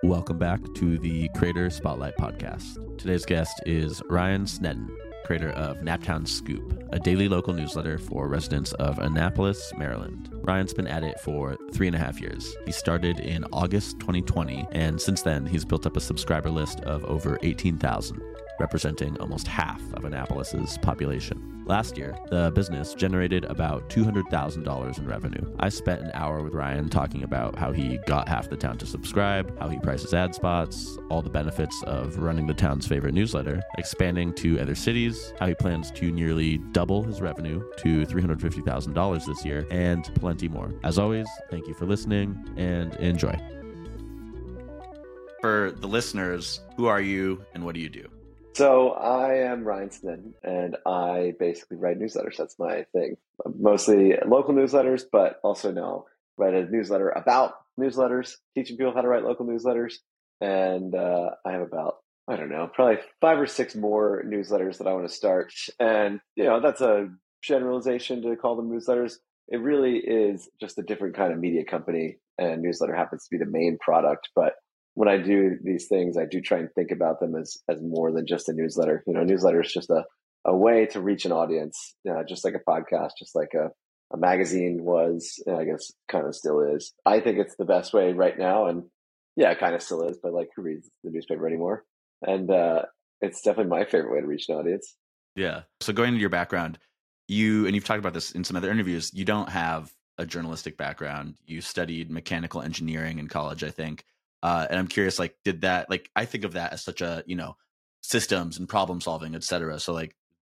Welcome back to the Creator Spotlight Podcast. Today's guest is Ryan Snedden, creator of Naptown Scoop, a daily local newsletter for residents of Annapolis, Maryland. Ryan's been at it for 3.5 years. He started in August 2020, and since then, he's built up a subscriber list of over 18,000, representing almost half of Annapolis's population. Last year, the business generated about $200,000 in revenue. I spent an hour with Ryan talking about how he got half the town to subscribe, how he prices ad spots, all the benefits of running the town's favorite newsletter, expanding to other cities, how he plans to nearly double his revenue to $350,000 this year, and plenty more. As always, thank you for listening and enjoy. For the listeners, who are you and what do you do? So I am Ryan Snedden, and I basically write newsletters. That's my thing. Mostly local newsletters, but also now write a newsletter about newsletters, teaching people how to write local newsletters. And I have about, probably 5 or 6 more newsletters that I want to start. And, that's a generalization to call them newsletters. It really is just a different kind of media company, and newsletter happens to be the main product. But when I do these things, I do try and think about them as more than just a newsletter. A newsletter is just a way to reach an audience, just like a podcast, just like a magazine was, I guess kind of still is. I think it's the best way right now. And yeah, it kind of still is, but like, who reads the newspaper anymore? And it's definitely my favorite way to reach an audience. Yeah. So going into your background, you've talked about this in some other interviews, you don't have a journalistic background. You studied mechanical engineering in college, I think. And I'm curious, I think of that as such a, systems and problem solving, et cetera. So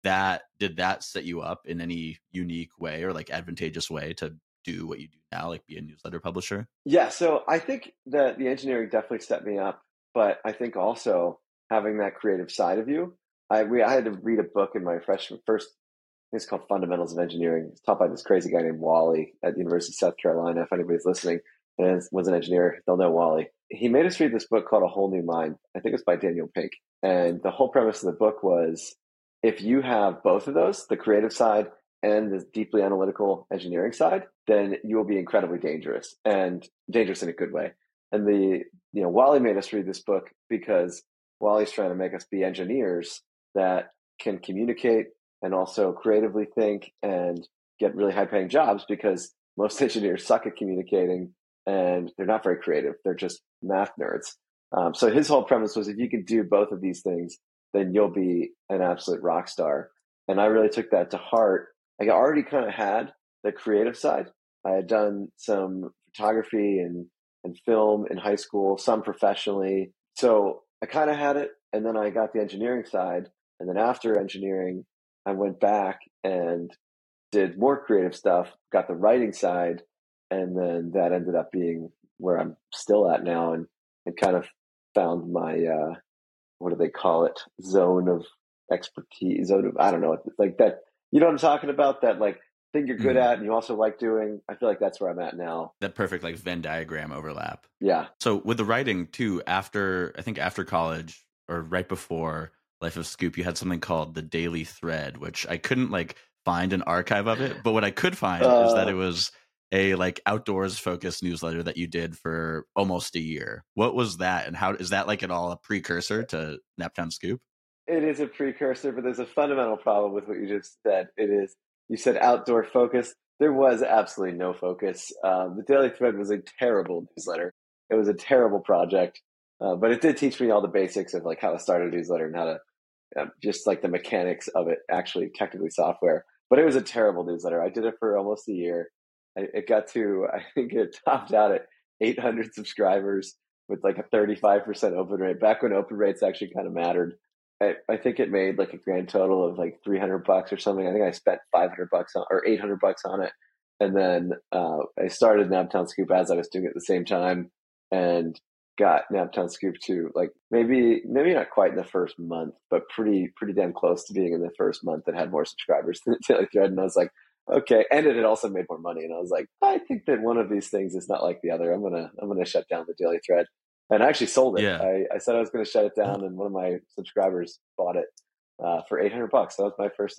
did that set you up in any unique way or advantageous way to do what you do now, be a newsletter publisher? Yeah. So I think that the engineering definitely set me up, but I think also having that creative side of you, I had to read a book in my first, it's called Fundamentals of Engineering. It's taught by this crazy guy named Wally at the University of South Carolina. If anybody's listening and was an engineer, they'll know Wally. He made us read this book called A Whole New Mind. I think it's by Daniel Pink. And the whole premise of the book was, if you have both of those, the creative side and the deeply analytical engineering side, then you will be incredibly dangerous, and dangerous in a good way. And Wally made us read this book because Wally's trying to make us be engineers that can communicate and also creatively think and get really high paying jobs, because most engineers suck at communicating and they're not very creative. They're just math nerds. So his whole premise was, if you can do both of these things, then you'll be an absolute rock star. And I really took that to heart. I already kind of had the creative side. I had done some photography and film in high school, some professionally. So I kind of had it. And then I got the engineering side. And then after engineering, I went back and did more creative stuff, got the writing side. And then that ended up being where I'm still at now, and kind of found my, what do they call it? Zone of expertise, I don't know, like that, what I'm talking about? That thing you're good at and you also like doing. I feel like that's where I'm at now. That perfect Venn diagram overlap. Yeah. So with the writing too, after college or right before Life of Scoop, you had something called The Daily Thread, which I couldn't find an archive of it, but what I could find is that it was a outdoors focused newsletter that you did for almost a year. What was that, and how is that at all a precursor to Naptown Scoop? It is a precursor, but there's a fundamental problem with what you just said. You said outdoor focus. There was absolutely no focus. The Daily Thread was a terrible newsletter. It was a terrible project, but it did teach me all the basics of how to start a newsletter and how to just the mechanics of it, actually technically software. But it was a terrible newsletter. I did it for almost a year. It got to, I think it topped out at 800 subscribers with a 35% open rate, back when open rates actually kind of mattered. I think it made a grand total of $300 or something. I think I spent $500 or $800 on it. And then I started Naptown Scoop as I was doing it at the same time, and got Naptown Scoop to maybe not quite in the first month, but pretty damn close to being in the first month that had more subscribers than the Daily Thread. And I was like, okay. And it had also made more money. And I was like, I think that one of these things is not like the other. I'm gonna shut down the Daily Thread. And I actually sold it. Yeah. I said I was going to shut it down, and one of my subscribers bought it for $800. That was my first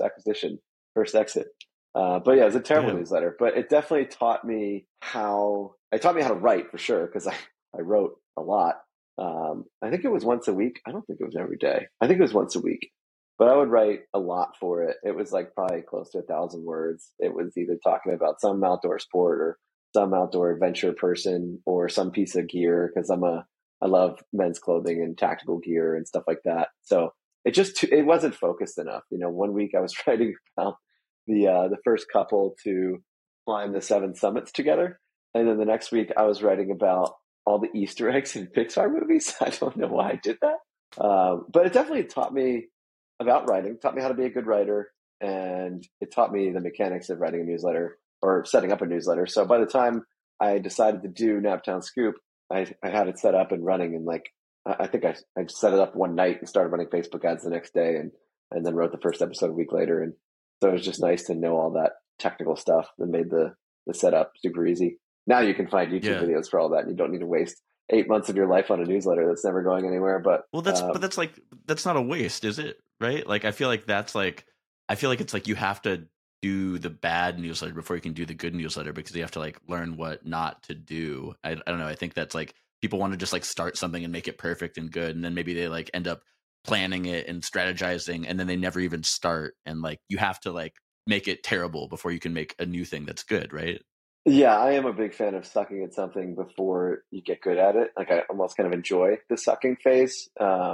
exit. But yeah, it was a terrible newsletter. But it definitely taught me how to write, for sure, because I wrote a lot. I think it was once a week. I don't think it was every day. I think it was once a week. But I would write a lot for it. It was like probably close to 1,000 words. It was either talking about some outdoor sport or some outdoor adventure person or some piece of gear because I love men's clothing and tactical gear and stuff like that. So it wasn't focused enough. One week I was writing about the first couple to climb the 7 summits together, and then the next week I was writing about all the Easter eggs in Pixar movies. I don't know why I did that, but it definitely taught me about writing, taught me how to be a good writer, and it taught me the mechanics of writing a newsletter or setting up a newsletter. So by the time I decided to do Naptown Scoop, I had it set up and running, and like I think I set it up one night and started running Facebook ads the next day, and then wrote the first episode a week later. And so it was just nice to know all that technical stuff that made the setup super easy. Now you can find YouTube videos for all that, and you don't need to waste 8 months of your life on a newsletter that's never going anywhere. But that's not a waste, is it? Right? Like I feel like it's like you have to do the bad newsletter before you can do the good newsletter, because you have to like learn what not to do. I don't know. I think that's like people want to just like start something and make it perfect and good, and then maybe they like end up planning it and strategizing, and then they never even start. And like you have to like make it terrible before you can make a new thing that's good, right? Yeah, I am a big fan of sucking at something before you get good at it. Like I almost kind of enjoy the sucking phase.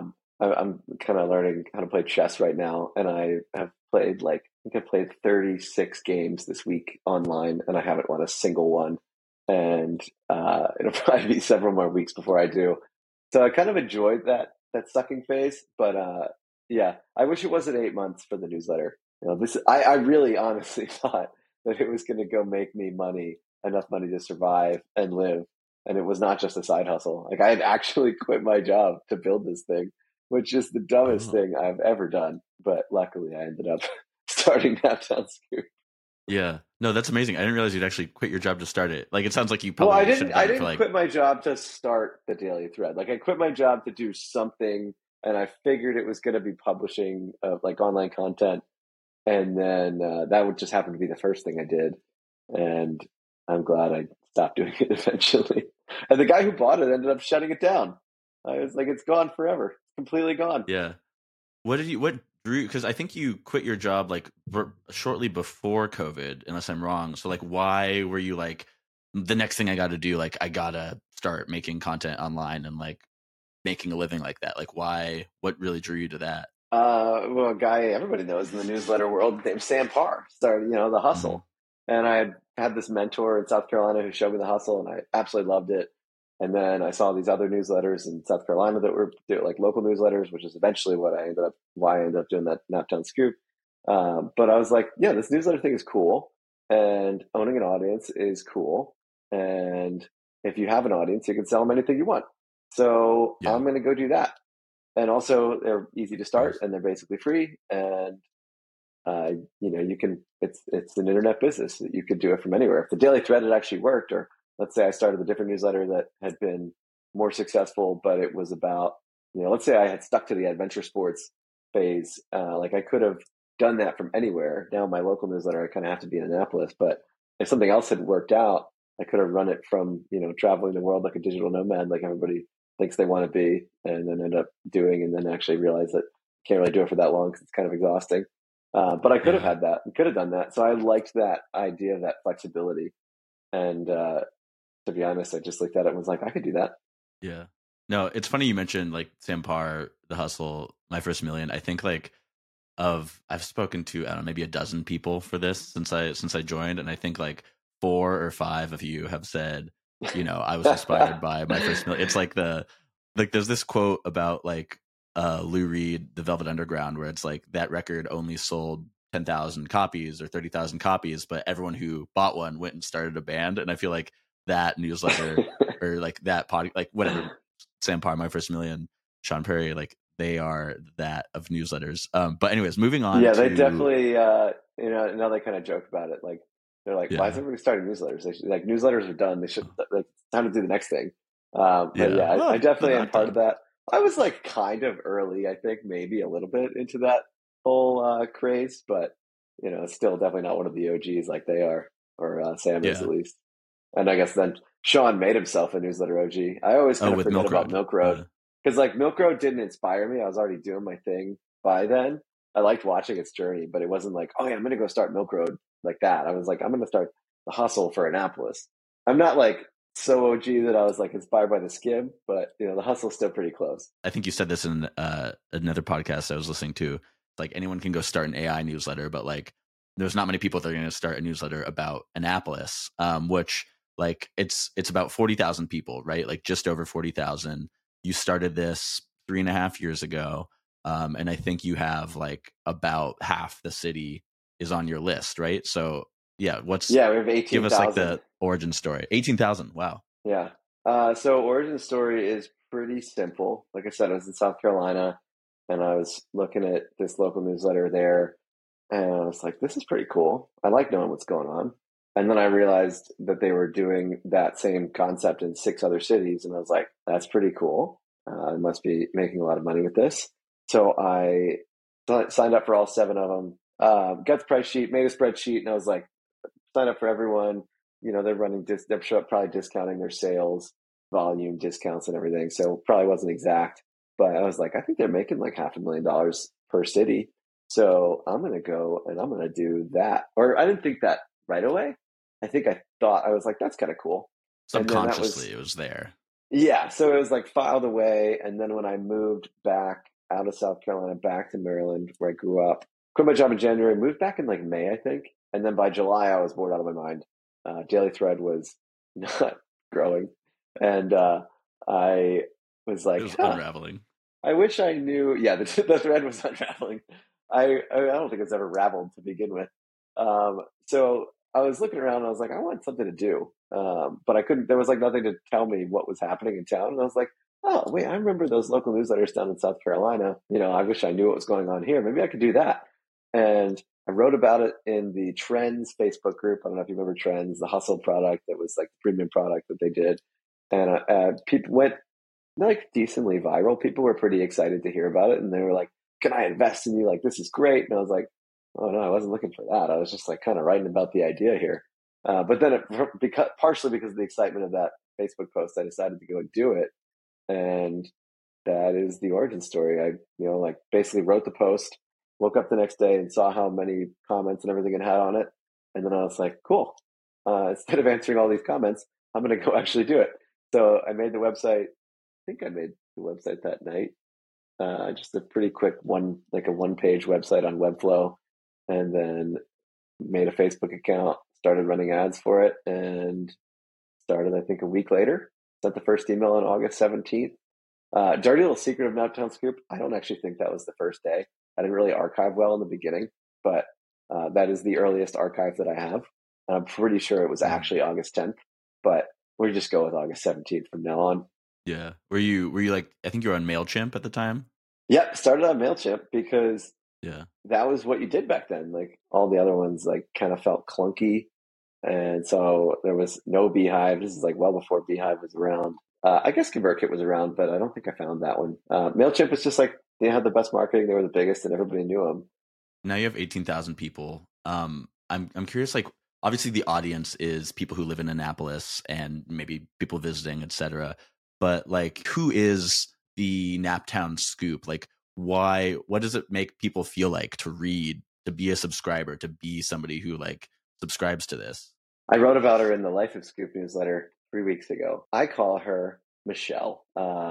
I'm kind of learning how to play chess right now, and I have played I think I've played 36 games this week online, and I haven't won a single one. And it'll probably be several more weeks before I do. So I kind of enjoyed that sucking phase, but yeah, I wish it wasn't 8 months for the newsletter. I really honestly thought that it was going to go make me enough money to survive and live. And it was not just a side hustle. Like I had actually quit my job to build this thing, which is the dumbest thing I've ever done. But luckily I ended up starting Naptown Scoop. Yeah. No, that's amazing. I didn't realize you'd actually quit your job to start it. Like, it sounds like you probably should have done it for like... I didn't quit my job to start the Daily Thread. Like I quit my job to do something, and I figured it was going to be publishing like online content. And then that would just happen to be the first thing I did. And I'm glad I stopped doing it eventually. And the guy who bought it ended up shutting it down. I was like, it's gone forever. It's completely gone. Yeah. What drew, because I think you quit your job like shortly before COVID, unless I'm wrong. So like, why were you like, the next thing I got to do, like I got to start making content online and like making a living like that? Like why, what really drew you to that? Well, a guy everybody knows in the newsletter world named Sam Parr started, The Hustle. Mm-hmm. And I had this mentor in South Carolina who showed me The Hustle, and I absolutely loved it. And then I saw these other newsletters in South Carolina that were like local newsletters, which is eventually why I ended up doing that Naptown Scoop. But I was like, yeah, this newsletter thing is cool, and owning an audience is cool. And if you have an audience, you can sell them anything you want. So I'm going to go do that. And also they're easy to start, and they're basically free. And, you can, it's an internet business that you could do it from anywhere. If the Daily Thread had actually worked, or let's say I started a different newsletter that had been more successful, but it was about, let's say I had stuck to the adventure sports phase. Like I could have done that from anywhere. Now my local newsletter, I kind of have to be in Annapolis, but if something else had worked out, I could have run it from, traveling the world like a digital nomad, like everybody thinks they want to be, and then end up doing, and then actually realize that I can't really do it for that long because it's kind of exhausting. But I could have had that and could have done that. So I liked that idea of that flexibility. And to be honest, I just looked at it and was like, I could do that. Yeah. No, it's funny you mentioned like Sam Parr, The Hustle, My First Million. I think like I've spoken to, I don't know, maybe a dozen people for this since I joined. And I think like 4 or 5 of you have said, I was inspired by My First Million. It's like there's this quote about like Lou Reed, The Velvet Underground, where it's like that record only sold 10,000 copies or 30,000 copies, but everyone who bought one went and started a band. And I feel like that newsletter or like that like whatever, Sam Parr, My First Million, Sean Perry, like they are that of newsletters. But anyways, moving on. Yeah, they definitely, now they kind of joke about it. Like they're like, why is everybody starting newsletters? They should, like newsletters are done. They should, like, it's time to do the next thing. But I definitely am part of that. I was like kind of early, I think maybe a little bit into that whole craze, but it's still definitely not one of the OGs like they are, or Sam is at least. And I guess then Sean made himself a newsletter OG. I always kind of forget about Milk Road. because like Milk Road didn't inspire me. I was already doing my thing by then. I liked watching its journey, but it wasn't like, oh yeah, I'm going to go start Milk Road like that. I was like, I'm going to start the hustle for Annapolis. I'm not like so OG that I was like inspired by the Skim, but the hustle's still pretty close. I think you said this in another podcast I was listening to. Like anyone can go start an AI newsletter, but like there's not many people that are going to start a newsletter about Annapolis, which like it's about 40,000 people, right? Like just over 40,000. You started this 3.5 years ago, and I think you have like about half the city is on your list, right? So yeah, we have 18,000. Give us like the origin story. 18,000. Wow. Yeah. So origin story is pretty simple. Like I said, I was in South Carolina and I was looking at this local newsletter there and I was like, this is pretty cool. I like knowing what's going on. And then I realized that they were doing that same concept in 6 other cities. And I was like, that's pretty cool. I must be making a lot of money with this. So I signed up for all 7 of them, got the price sheet, made a spreadsheet, and I was like, sign up for everyone. They're running, they're probably discounting their sales volume discounts and everything. So probably wasn't exact, but I was like, I think they're making like $500,000 per city. So I'm going to go and I'm going to do that. Or I didn't think that right away. I think I thought, I was like, that's kind of cool. Subconsciously, it was there. Yeah. So it was like filed away. And then when I moved back out of South Carolina, back to Maryland, where I grew up, quit my job in January, moved back in like May, I think. And then by July, I was bored out of my mind. Daily Thread was not growing. And I was like, it was unraveling. I wish I knew. Yeah, the thread was unraveling. I don't think it's ever raveled to begin with. So I was looking around and I was like, I want something to do. But I couldn't, there was like nothing to tell me what was happening in town. And I was like, oh, wait, I remember those local newsletters down in South Carolina. I wish I knew what was going on here. Maybe I could do that. And I wrote about it in the Trends Facebook group. I don't know if you remember Trends, the hustle product that was like the premium product that they did. And people went like decently viral. People were pretty excited to hear about it. And they were like, can I invest in you? Like, this is great. And I was like, oh no, I wasn't looking for that. I was just like kind of writing about the idea here. But then partially because of the excitement of that Facebook post, I decided to go and do it. And that is the origin story. I, like basically wrote the post, woke up the next day and saw how many comments and everything it had on it. And then I was like, cool. Instead of answering all these comments, I'm going to go actually do it. So I made the website. I think I made the website that night. Just a pretty quick one-page website on Webflow, and then made a Facebook account, started running ads for it, and started, I think, a week later. Sent the first email on August 17th. Dirty little secret of Naptown Scoop, I don't actually think that was the first day. I didn't really archive well in the beginning, but that is the earliest archive that I have. And I'm pretty sure it was actually August 10th, but we just go with August 17th from now on. Yeah. Were you like, I think you were on MailChimp at the time? Yep. Started on MailChimp because that was what you did back then. Like all the other ones like kind of felt clunky. And so there was no Beehive. This is like well before Beehive was around. I guess ConvertKit was around, but I don't think I found that one. MailChimp was just like, they had the best marketing. They were the biggest and everybody knew them. Now you have 18,000 people. I'm curious, like, obviously the audience is people who live in Annapolis and maybe people visiting, etc. But like, who is the Naptown Scoop? Like, what does it make people feel like to read, to be a subscriber, to be somebody who like subscribes to this? I wrote about her in the Life of Scoop newsletter 3 weeks ago. I call her Michelle.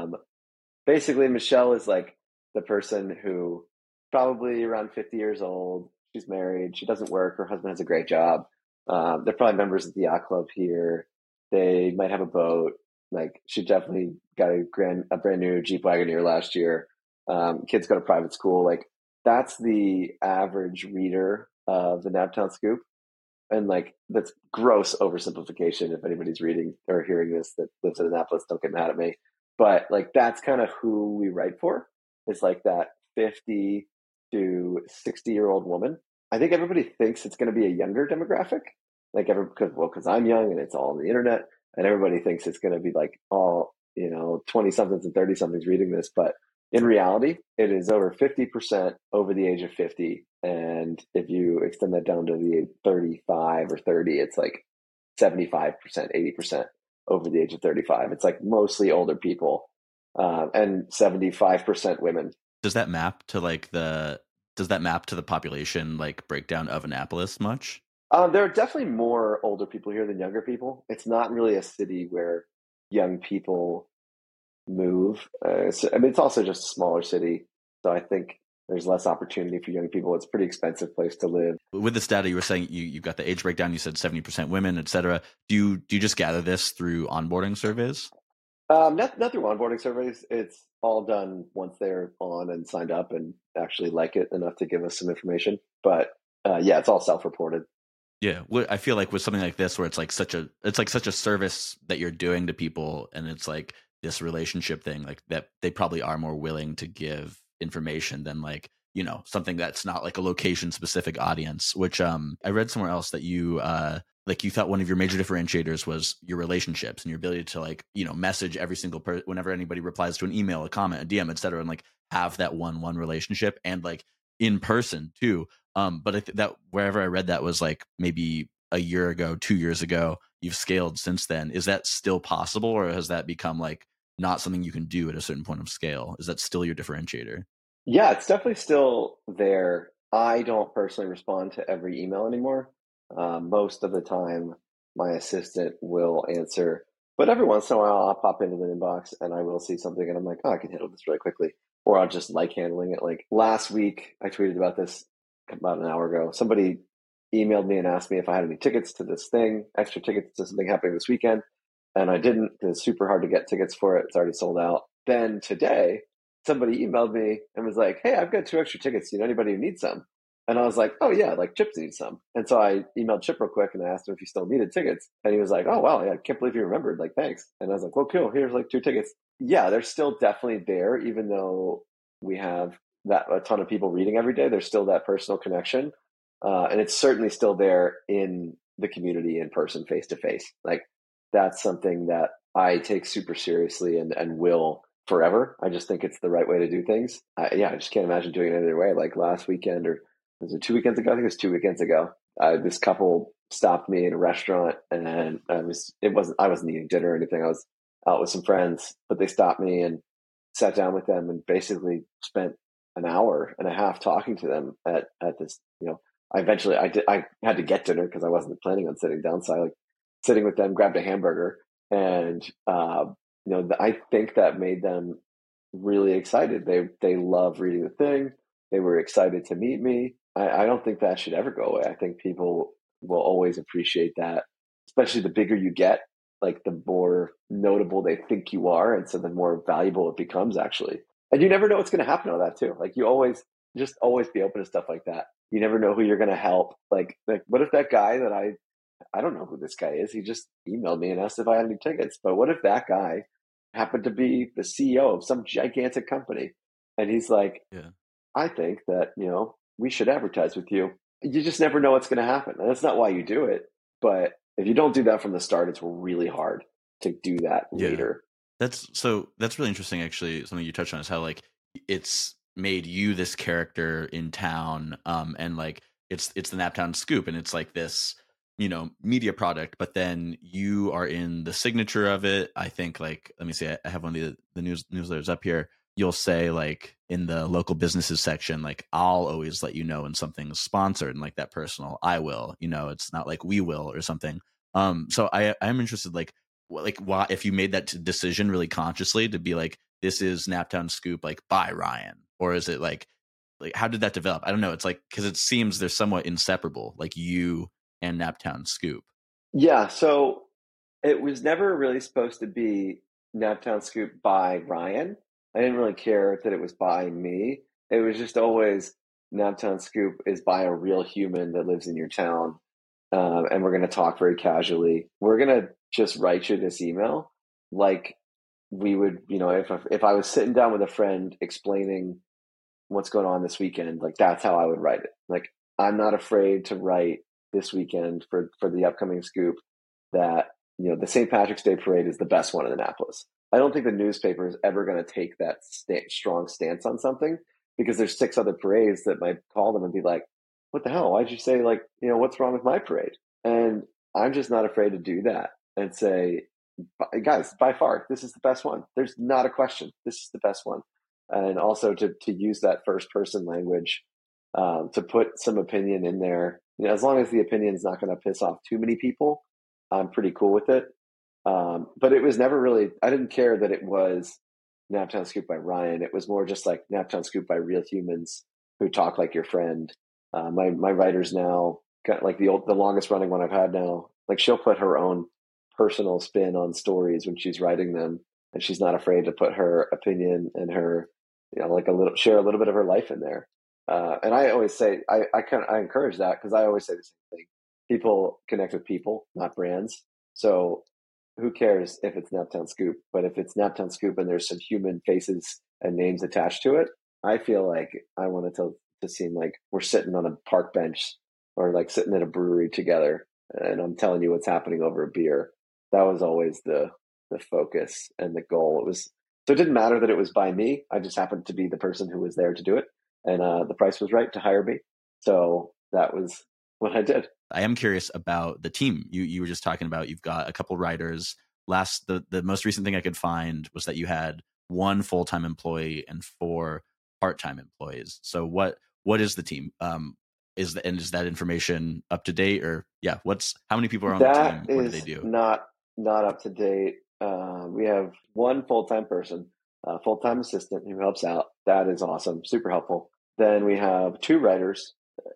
Basically, Michelle is like the person who probably around 50 years old. She's married. She doesn't work. Her husband has a great job. They're probably members of the yacht club here. They might have a boat. Like she definitely got a brand new Jeep Wagoneer last year. Kids go to private school. Like that's the average reader of the Naptown Scoop. And like that's gross oversimplification. If anybody's reading or hearing this that lives in Annapolis, don't get mad at me. But like that's kind of who we write for. It's like that 50 to 60-year-old woman. I think everybody thinks it's going to be a younger demographic, like because I'm young and it's all on the internet, and everybody thinks it's going to be like all 20 somethings and 30 somethings reading this, but in reality, it is over 50% over the age of 50. And if you extend that down to the 35 or 30, it's like 75%, 80% over the age of 35. It's like mostly older people. and 75% women. Does that map to the population like breakdown of Annapolis much? There are definitely more older people here than younger people. It's not really a city where young people move. It's also just a smaller city, so I think there's less opportunity for young people. It's a pretty expensive place to live. With this data, you were saying you've got the age breakdown. You said 70% women, et cetera. Do you just gather this through onboarding surveys? Not through onboarding surveys. It's all done once they're on and signed up and actually like it enough to give us some information. But yeah, it's all self-reported. Yeah, I feel like with something like this, where it's like such a service that you're doing to people, and it's like this relationship thing, like that they probably are more willing to give information than like something that's not like a location specific audience. Which I read somewhere else that you like you thought one of your major differentiators was your relationships and your ability to like message every single person whenever anybody replies to an email, a comment, a DM, etc., and like have that one relationship and like in person too. But I that wherever I read that was like maybe a year ago, 2 years ago. You've scaled since then. Is that still possible, or has that become like not something you can do at a certain point of scale? Is that still your differentiator? Yeah, it's definitely still there. I don't personally respond to every email anymore. Most of the time, my assistant will answer, but every once in a while, I'll pop into the inbox and I will see something, and I'm like, oh, I can handle this really quickly, or I'll just like handling it. Like last week, I tweeted about this about an hour ago. Somebody emailed me and asked me if I had any tickets to this thing, extra tickets to something happening this weekend, and I didn't. It's super hard to get tickets for it. It's already sold out. Then today, somebody emailed me and was like, hey, I've got 2 extra tickets. Do you know anybody who needs some? And I was like, oh, yeah, like Chip needs some. And so I emailed Chip real quick and I asked him if he still needed tickets. And he was like, oh, wow, yeah, I can't believe you remembered. Like, thanks. And I was like, well, cool. Here's like 2 tickets. Yeah, they're still definitely there, even though we have a ton of people reading every day. There's still that personal connection. And it's certainly still there in the community in person, face to face. Like, that's something that I take super seriously and will forever. I just think it's the right way to do things. I just can't imagine doing it any other way. Like last weekend, or was it 2 weekends ago? I think it was 2 weekends ago. This couple stopped me in a restaurant, and I wasn't eating dinner or anything. I was out with some friends, but they stopped me and sat down with them and basically spent an hour and a half talking to them at this. I had to get dinner because I wasn't planning on sitting down. So I like sitting with them, grabbed a hamburger, and I think that made them really excited. They love reading the thing. They were excited to meet me. I don't think that should ever go away. I think people will always appreciate that, especially the bigger you get, like the more notable they think you are, and so the more valuable it becomes actually. And you never know what's going to happen to that too. Like you always be open to stuff like that. You never know who you're going to help. Like what if that guy that I don't know who this guy is. He just emailed me and asked if I had any tickets. But what if that guy happened to be the CEO of some gigantic company? And he's like, Yeah. I think that, we should advertise with you. You just never know what's going to happen. And that's not why you do it. But if you don't do that from the start, it's really hard to do that later. That's really interesting. Actually, something you touched on is how like it's made you this character in town, and like it's the Naptown Scoop, and it's like this media product, but then you are in the signature of it. I think like, let me see, I have one of the newsletters up here. You'll say like in the local businesses section, like I'll always let you know when something's sponsored, and like that personal I will, it's not like we will or something. So I'm interested, like why, if you made that decision really consciously to be like, this is Naptown Scoop, like by Ryan, or is it like how did that develop? I don't know. It's like, because it seems they're somewhat inseparable, like you and Naptown Scoop. Yeah, so it was never really supposed to be Naptown Scoop by Ryan. I didn't really care that it was by me. It was just always Naptown Scoop is by a real human that lives in your town. And we're going to talk very casually. We're going to just write you this email like we would, if I was sitting down with a friend explaining what's going on this weekend, like that's how I would write it. Like, I'm not afraid to write this weekend for the upcoming Scoop that, the St. Patrick's Day parade is the best one in Annapolis. I don't think the newspaper is ever going to take that strong stance on something, because there's 6 other parades that might call them and be like, what the hell? Why'd you say what's wrong with my parade? And I'm just not afraid to do that and say, guys, by far, this is the best one. There's not a question. This is the best one. And also to use that first person language, to put some opinion in there. As long as the opinion is not going to piss off too many people, I'm pretty cool with it. But it was never really, I didn't care that it was Naptown Scoop by Ryan. It was more just like Naptown Scoop by real humans who talk like your friend. My writers now, got like the longest running one I've had now, like she'll put her own personal spin on stories when she's writing them, and she's not afraid to put her opinion and her, like share a little bit of her life in there. And I always say, I encourage that, because I always say the same thing. People connect with people, not brands. So who cares if it's Naptown Scoop? But if it's Naptown Scoop and there's some human faces and names attached to it, I feel like I want it to seem like we're sitting on a park bench or like sitting at a brewery together, and I'm telling you what's happening over a beer. That was always the focus and the goal. So it didn't matter that it was by me. I just happened to be the person who was there to do it, and the price was right to hire me. So that was what I did. I am curious about the team. You were just talking about you've got a couple writers. The most recent thing I could find was that you had 1 full-time employee and 4 part-time employees. So what is the team? Is that information up to date, or how many people are on the team? What do they do? Not up to date. We have 1 full-time person, a full-time assistant who helps out. That is awesome, super helpful. Then we have 2 writers,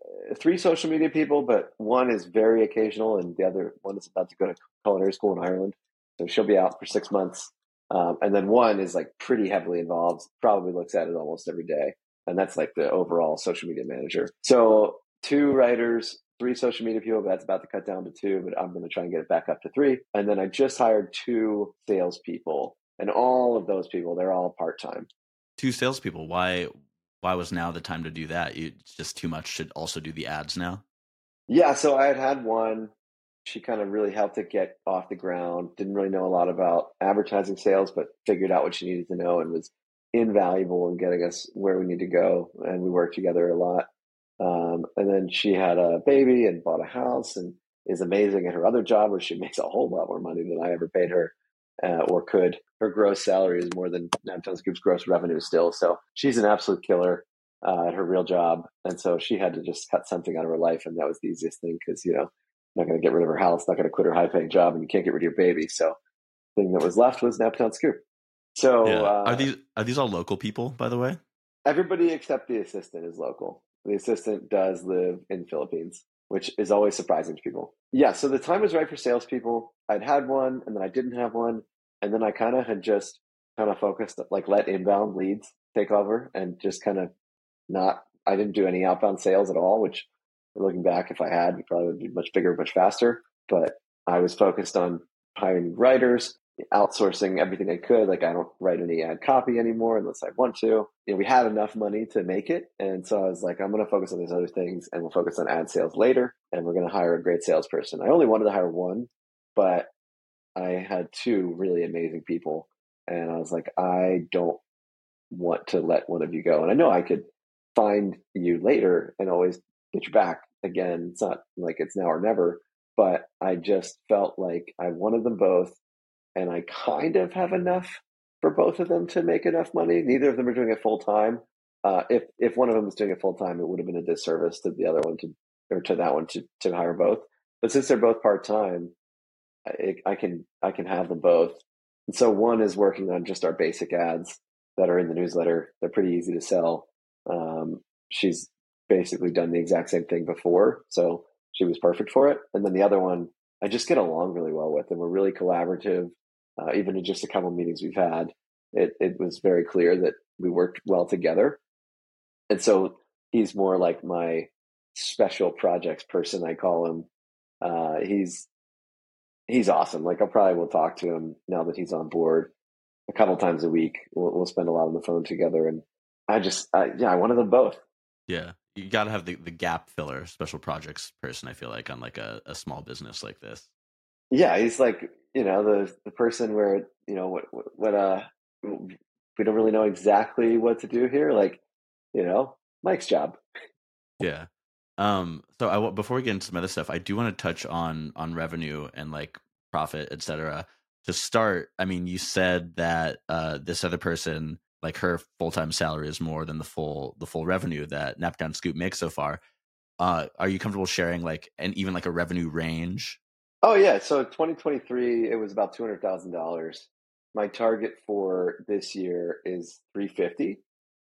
3 social media people, but 1 is very occasional, and the other one is about to go to culinary school in Ireland, so she'll be out for 6 months. And then 1 is like pretty heavily involved, probably looks at it almost every day, and that's like the overall social media manager. So 2 writers, 3 social media people, but that's about to cut down to 2, but I'm going to try and get it back up to 3. And then I just hired 2 salespeople, and all of those people, they're all part-time. 2 salespeople. Why was now the time to do that? It's just too much to also do the ads now? Yeah, so I had 1. She kind of really helped it get off the ground. Didn't really know a lot about advertising sales, but figured out what she needed to know and was invaluable in getting us where we need to go. And we worked together a lot. And then she had a baby and bought a house and is amazing at her other job, where she makes a whole lot more money than I ever paid her, or could. Her gross salary is more than Naptown Scoop's gross revenue still. So she's an absolute killer at her real job. And so she had to just cut something out of her life. And that was the easiest thing, because, not going to get rid of her house, not going to quit her high-paying job, and you can't get rid of your baby. So the thing that was left was Naptown Scoop. So are these all local people, by the way? Everybody except the assistant is local. The assistant does live in Philippines, which is always surprising to people. Yeah, so the time was right for salespeople. I'd had 1, and then I didn't have 1, and then I kind of had just focused, like let inbound leads take over, and just I didn't do any outbound sales at all, which, looking back, if I had, we probably would be much bigger, much faster. But I was focused on hiring writers, outsourcing everything I could. Like, I don't write any ad copy anymore unless I want to. We had enough money to make it. And so I was like, I'm going to focus on these other things, and we'll focus on ad sales later. And we're going to hire a great salesperson. I only wanted to hire 1, but I had 2 really amazing people. And I was like, I don't want to let one of you go. And I know I could find you later and always get you back again. It's not like it's now or never, but I just felt like I wanted them both, and I kind of have enough for both of them to make enough money. Neither of them are doing it full time. If one of them was doing it full time, it would have been a disservice to the other one to that one to hire both. But since they're both part time, I can have them both. And so 1 is working on just our basic ads that are in the newsletter. They're pretty easy to sell. She's basically done the exact same thing before, so she was perfect for it. And then the other one, I just get along really well with, and we're really collaborative. Even in just a couple of meetings we've had, it was very clear that we worked well together. And so he's more like my special projects person, I call him. He's awesome. Like, I probably will talk to him now that he's on board a couple times a week. We'll spend a lot on the phone together, and I wanted them both. Yeah, you got to have the gap filler, special projects person, I feel like, on like a small business like this. Yeah, he's like, the person where, what we don't really know exactly what to do here. Like, Mike's job. Yeah. So before we get into some other stuff, I do want to touch on revenue and like profit, etc. to start, I mean, you said that this other person, like her full-time salary is more than the full revenue that Naptown Scoop makes so far. Are you comfortable sharing like and even like a revenue range? Oh yeah, so 2023 it was about $200,000. My target for this year is 350,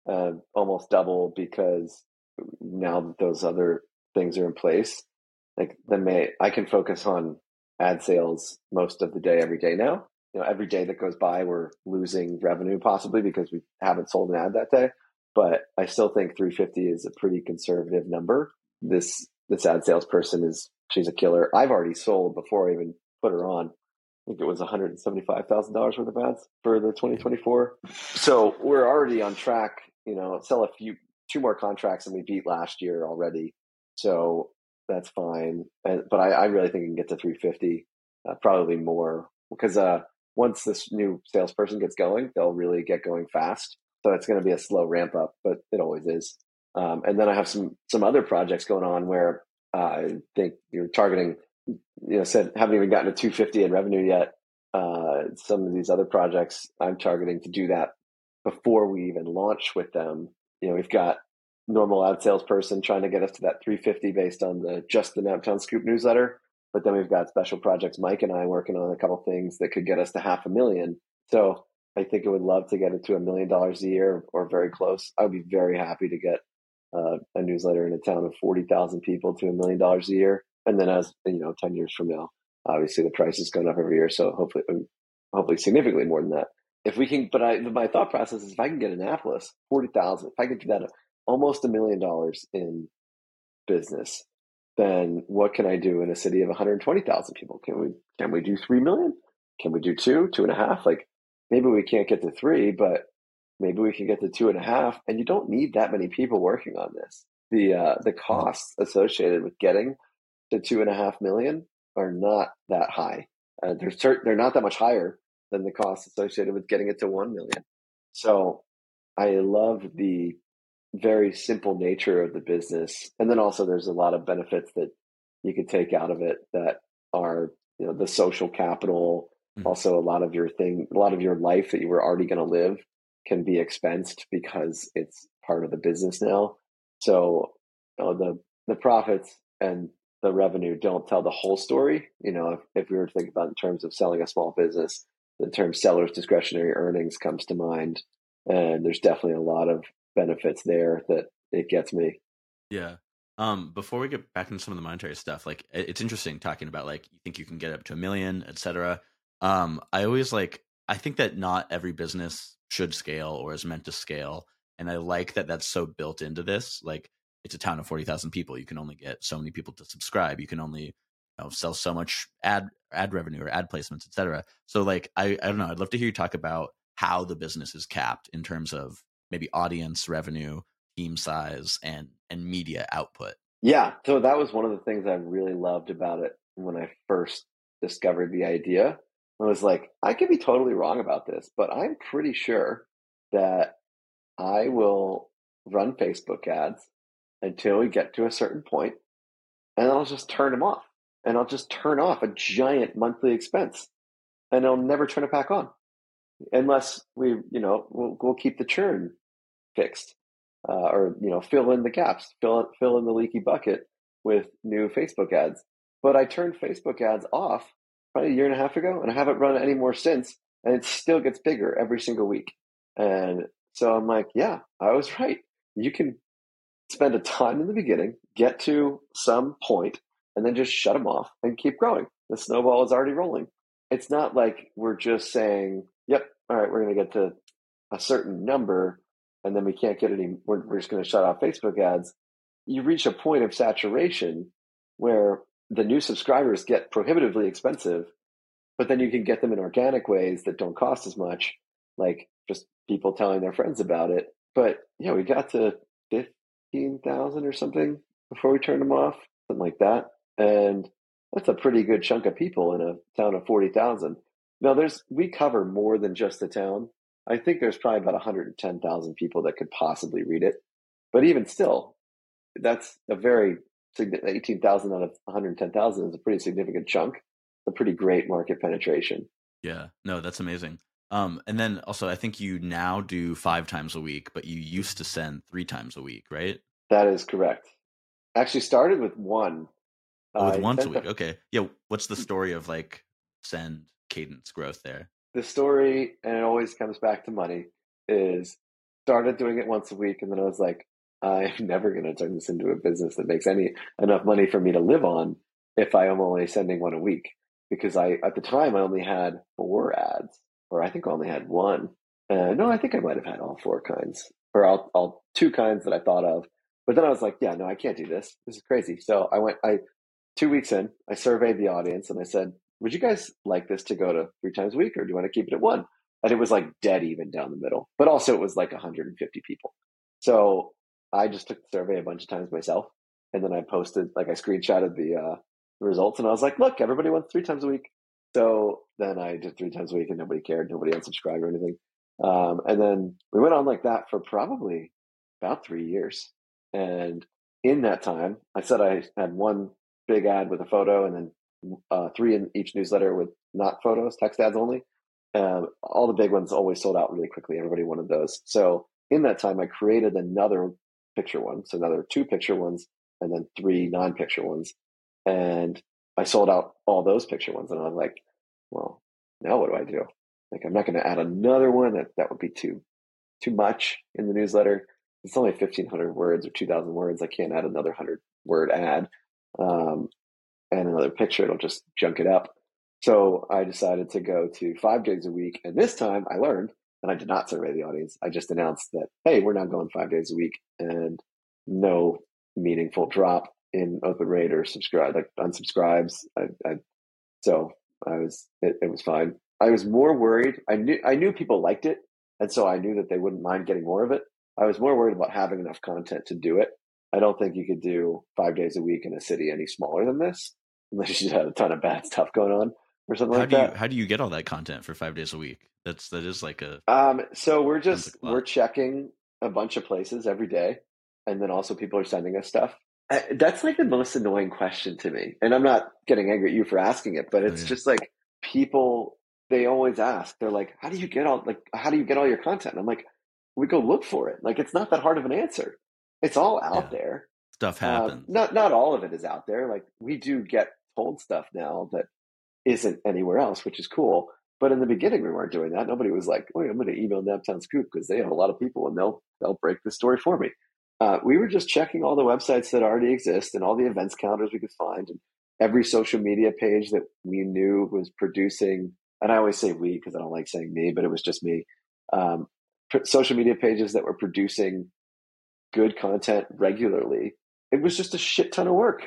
almost double because now that those other things are in place, like I can focus on ad sales most of the day, every day now. Every day that goes by, we're losing revenue possibly because we haven't sold an ad that day. But I still think 350 is a pretty conservative number. This ad salesperson she's a killer. I've already sold before I even put her on. I think it was $175,000 worth of ads for the 2024. So we're already on track. Sell two more contracts than we beat last year already. So that's fine. But I really think we can get to 350, probably more, because once this new salesperson gets going, they'll really get going fast. So it's going to be a slow ramp up, but it always is. And then I have some other projects going on where I think you're targeting, said haven't even gotten to 250 in revenue yet. Some of these other projects I'm targeting to do that before we even launch with them. We've got normal ad salesperson trying to get us to that 350 based on the Naptown Scoop newsletter. But then we've got special projects, Mike and I working on a couple things that could get us to $500,000. So I think I would love to get it to $1 million a year or very close. I would be very happy to get a newsletter in a town of 40,000 people to $1 million a year. And then as 10 years from now, obviously the price is going up every year. So hopefully significantly more than that. If we can, my thought process is if I can get Annapolis, 40,000, if I can do that, almost $1 million in business, then what can I do in a city of 120,000 people? Can we do 3 million? Can we do 2.5? Like maybe we can't get to 3, but maybe we can get to 2.5. And you don't need that many people working on this. The costs associated with getting to 2.5 million are not that high. They're not that much higher than the costs associated with getting it to 1 million. So I love the very simple nature of the business. And then also there's a lot of benefits that you could take out of it that are, the social capital. Mm-hmm. Also a lot of your life that you were already going to live can be expensed because it's part of the business now. So the profits and the revenue don't tell the whole story. If we were to think about in terms of selling a small business, the term seller's discretionary earnings comes to mind. And there's definitely a lot of benefits there that it gets me. Yeah. Before we get back into some of the monetary stuff, like it's interesting talking about like you think you can get up to 1 million, etc. I think that not every business should scale or is meant to scale. And I like that that's so built into this. Like it's a town of 40,000 people. You can only get so many people to subscribe. You can only sell so much ad revenue or ad placements, etc. So like, I don't know. I'd love to hear you talk about how the business is capped in terms of maybe audience revenue, team size, and media output. Yeah. So that was one of the things I really loved about it when I first discovered the idea. I was like, I could be totally wrong about this, but I'm pretty sure that I will run Facebook ads until we get to a certain point, and I'll just turn them off. And I'll just turn off a giant monthly expense, and I'll never turn it back on unless we'll keep the churn fixed, or fill in the gaps, fill in the leaky bucket with new Facebook ads. But I turned Facebook ads off probably a year and a half ago, and I haven't run any more since, and it still gets bigger every single week. And so I'm like, yeah, I was right. You can spend a ton in the beginning, get to some point, and then just shut them off and keep growing. The snowball is already rolling. It's not like we're just saying, yep, all right, we're going to get to a certain number and then we can't get any, we're just going to shut off Facebook ads. You reach a point of saturation where the new subscribers get prohibitively expensive, but then you can get them in organic ways that don't cost as much, like just people telling their friends about it. But yeah, we got to 15,000 or something before we turned them off, something like that. And that's a pretty good chunk of people in a town of 40,000. Now we cover more than just the town. I think there's probably about 110,000 people that could possibly read it. But even still, that's a very 18,000 out of 110,000 is a pretty significant chunk, a pretty great market penetration. Yeah, no, that's amazing. And then also, I think you now do 5 times a week, but you used to send 3 times a week, right? That is correct. Actually started with one. Oh, with I once a sent week. Okay. Yeah. What's the story of like send cadence growth there? the story, and it always comes back to money, is started doing it once a week, and then I was like, I'm never going to turn this into a business that makes any enough money for me to live on if I am only sending one a week. Because I at the time I only had 4 ads, or I think I only had one. No, I think I might have had all 4 kinds, or all 2 kinds that I thought of. But then I was like, yeah, no, I can't do this. This is crazy. So I 2 weeks in, I surveyed the audience and I said, would you guys like this to go to 3 times a week, or do you want to keep it at one? And it was like dead even down the middle, but also it was like 150 people. So I just took the survey a bunch of times myself. And then I posted, like I screenshotted the results, and I was like, look, everybody wants 3 times a week. So then I did 3 times a week and nobody cared. Nobody unsubscribed or anything. And then we went on like that for probably about 3 years. And in that time, I said I had one big ad with a photo, and then 3 in each newsletter with not photos, text ads only. All the big ones always sold out really quickly. Everybody wanted those. So in that time, I created another picture one, so another 2 picture ones, and then 3 non-picture ones. And I sold out all those picture ones. And I was like, well, now what do I do? Like, I'm not going to add another one. That would be too much in the newsletter. It's only 1,500 words or 2,000 words. I can't add another 100-word ad. And another picture, it'll just junk it up. So I decided to go to 5 days a week. And this time I learned, and I did not survey the audience. I just announced that, hey, we're now going 5 days a week, and no meaningful drop in open rate or subscribe, like unsubscribes. So it was fine. I was more worried. I knew people liked it. And so I knew that they wouldn't mind getting more of it. I was more worried about having enough content to do it. I don't think you could do 5 days a week in a city any smaller than this, unless you just had a ton of bad stuff going on or something like that. How do you get all that content for 5 days a week? That is like a So sounds like a we're lot. checking a bunch of places every day, and then also people are sending us stuff. That's like the most annoying question to me, and I'm not getting angry at you for asking it, but Oh it's yeah. just like people, they always ask. They're like, how do you get all your content? And I'm like, we go look for it. Like, it's not that hard of an answer. It's all out Yeah. there. Stuff happens. Not all of it is out there. Like, we do get told stuff now that isn't anywhere else, which is cool. But in the beginning, we weren't doing that. Nobody was like, "Wait, I'm going to email Naptown Scoop because they have a lot of people and they'll break the story for me." We were just checking all the websites that already exist and all the events calendars we could find, and every social media page that we knew was producing. And I always say we because I don't like saying me, but it was just me. Um, Social media pages that were producing good content regularly. It was just a shit ton of work.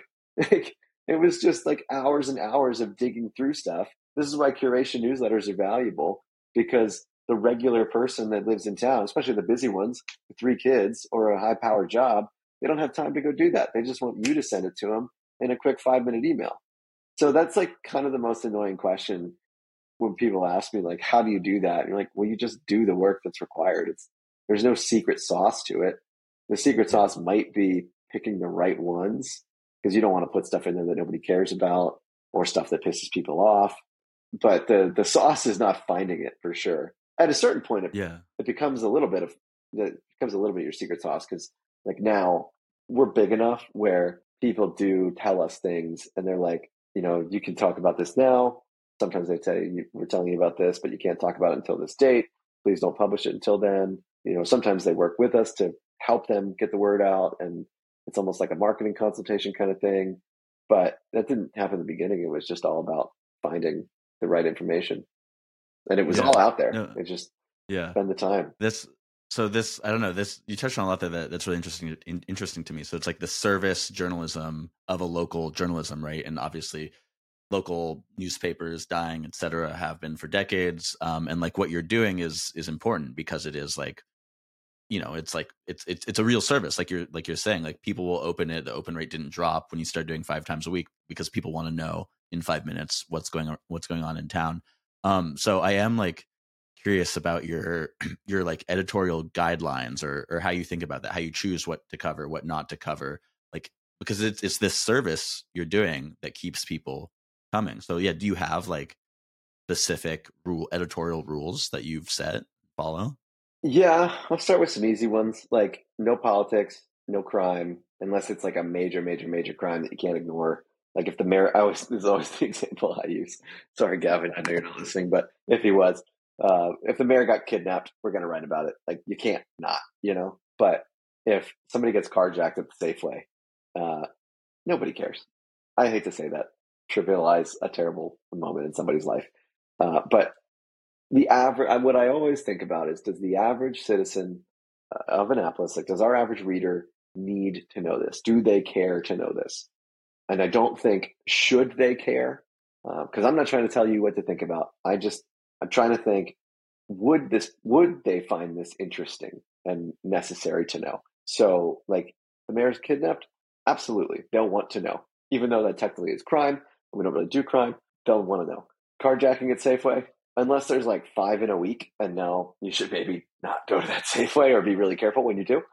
It was just like hours and hours of digging through stuff. This is why curation newsletters are valuable, because the regular person that lives in town, especially the busy ones with 3 kids or a high powered job, they don't have time to go do that. They just want you to send it to them in a quick 5 minute email. So that's like kind of the most annoying question when people ask me, like, how do you do that? And you're like, well, you just do the work that's required. There's no secret sauce to it. The secret Yeah. sauce might be picking the right ones, because you don't want to put stuff in there that nobody cares about or stuff that pisses people off. But the sauce is not finding it, for sure. At a certain point, Yeah. it becomes a little bit of your secret sauce, because like now we're big enough where people do tell us things and they're like, you can talk about this now. Sometimes they say, we're telling you about this, but you can't talk about it until this date. Please don't publish it until then. Sometimes they work with us to help them get the word out, and it's almost like a marketing consultation kind of thing. But that didn't happen in the beginning. It was just all about finding the right information, and it was Yeah. all out there. No. It just Yeah. spend the time. This I don't know, this you touched on a lot there that's really interesting to me. So it's like the service journalism of a local journalism, right? And obviously local newspapers dying, et cetera, have been for decades. And like what you're doing is important because it is like, it's like it's a real service. Like you're saying, like people will open it. The open rate didn't drop when you start doing 5 times a week because people want to know in 5 minutes what's going on in town. So I am like curious about your your like editorial guidelines or how you think about that, how you choose what to cover, what not to cover, like because it's this service you're doing that keeps people coming. So yeah, do you have like specific editorial rules that you've set, follow? Yeah, I'll start with some easy ones, like no politics, no crime, unless it's like a major, major, major crime that you can't ignore. Like if the mayor, this is always the example I use. Sorry, Gavin, I know you're not listening, but if he was, if the mayor got kidnapped, we're going to write about it. Like you can't not, But if somebody gets carjacked at the Safeway, uh, nobody cares. I hate to say that, trivialize a terrible moment in somebody's life. But the average, what I always think about is, does the average citizen of Annapolis, like, does our average reader need to know this? Do they care to know this? And I don't think, should they care? Because I'm not trying to tell you what to think about. I'm trying to think, would they find this interesting and necessary to know? So, like, the mayor's kidnapped? Absolutely. They'll want to know. Even though that technically is crime, and we don't really do crime, they'll want to know. Carjacking at Safeway? Unless there's like 5 in a week, and now you should maybe not go to that Safeway or be really careful when you do.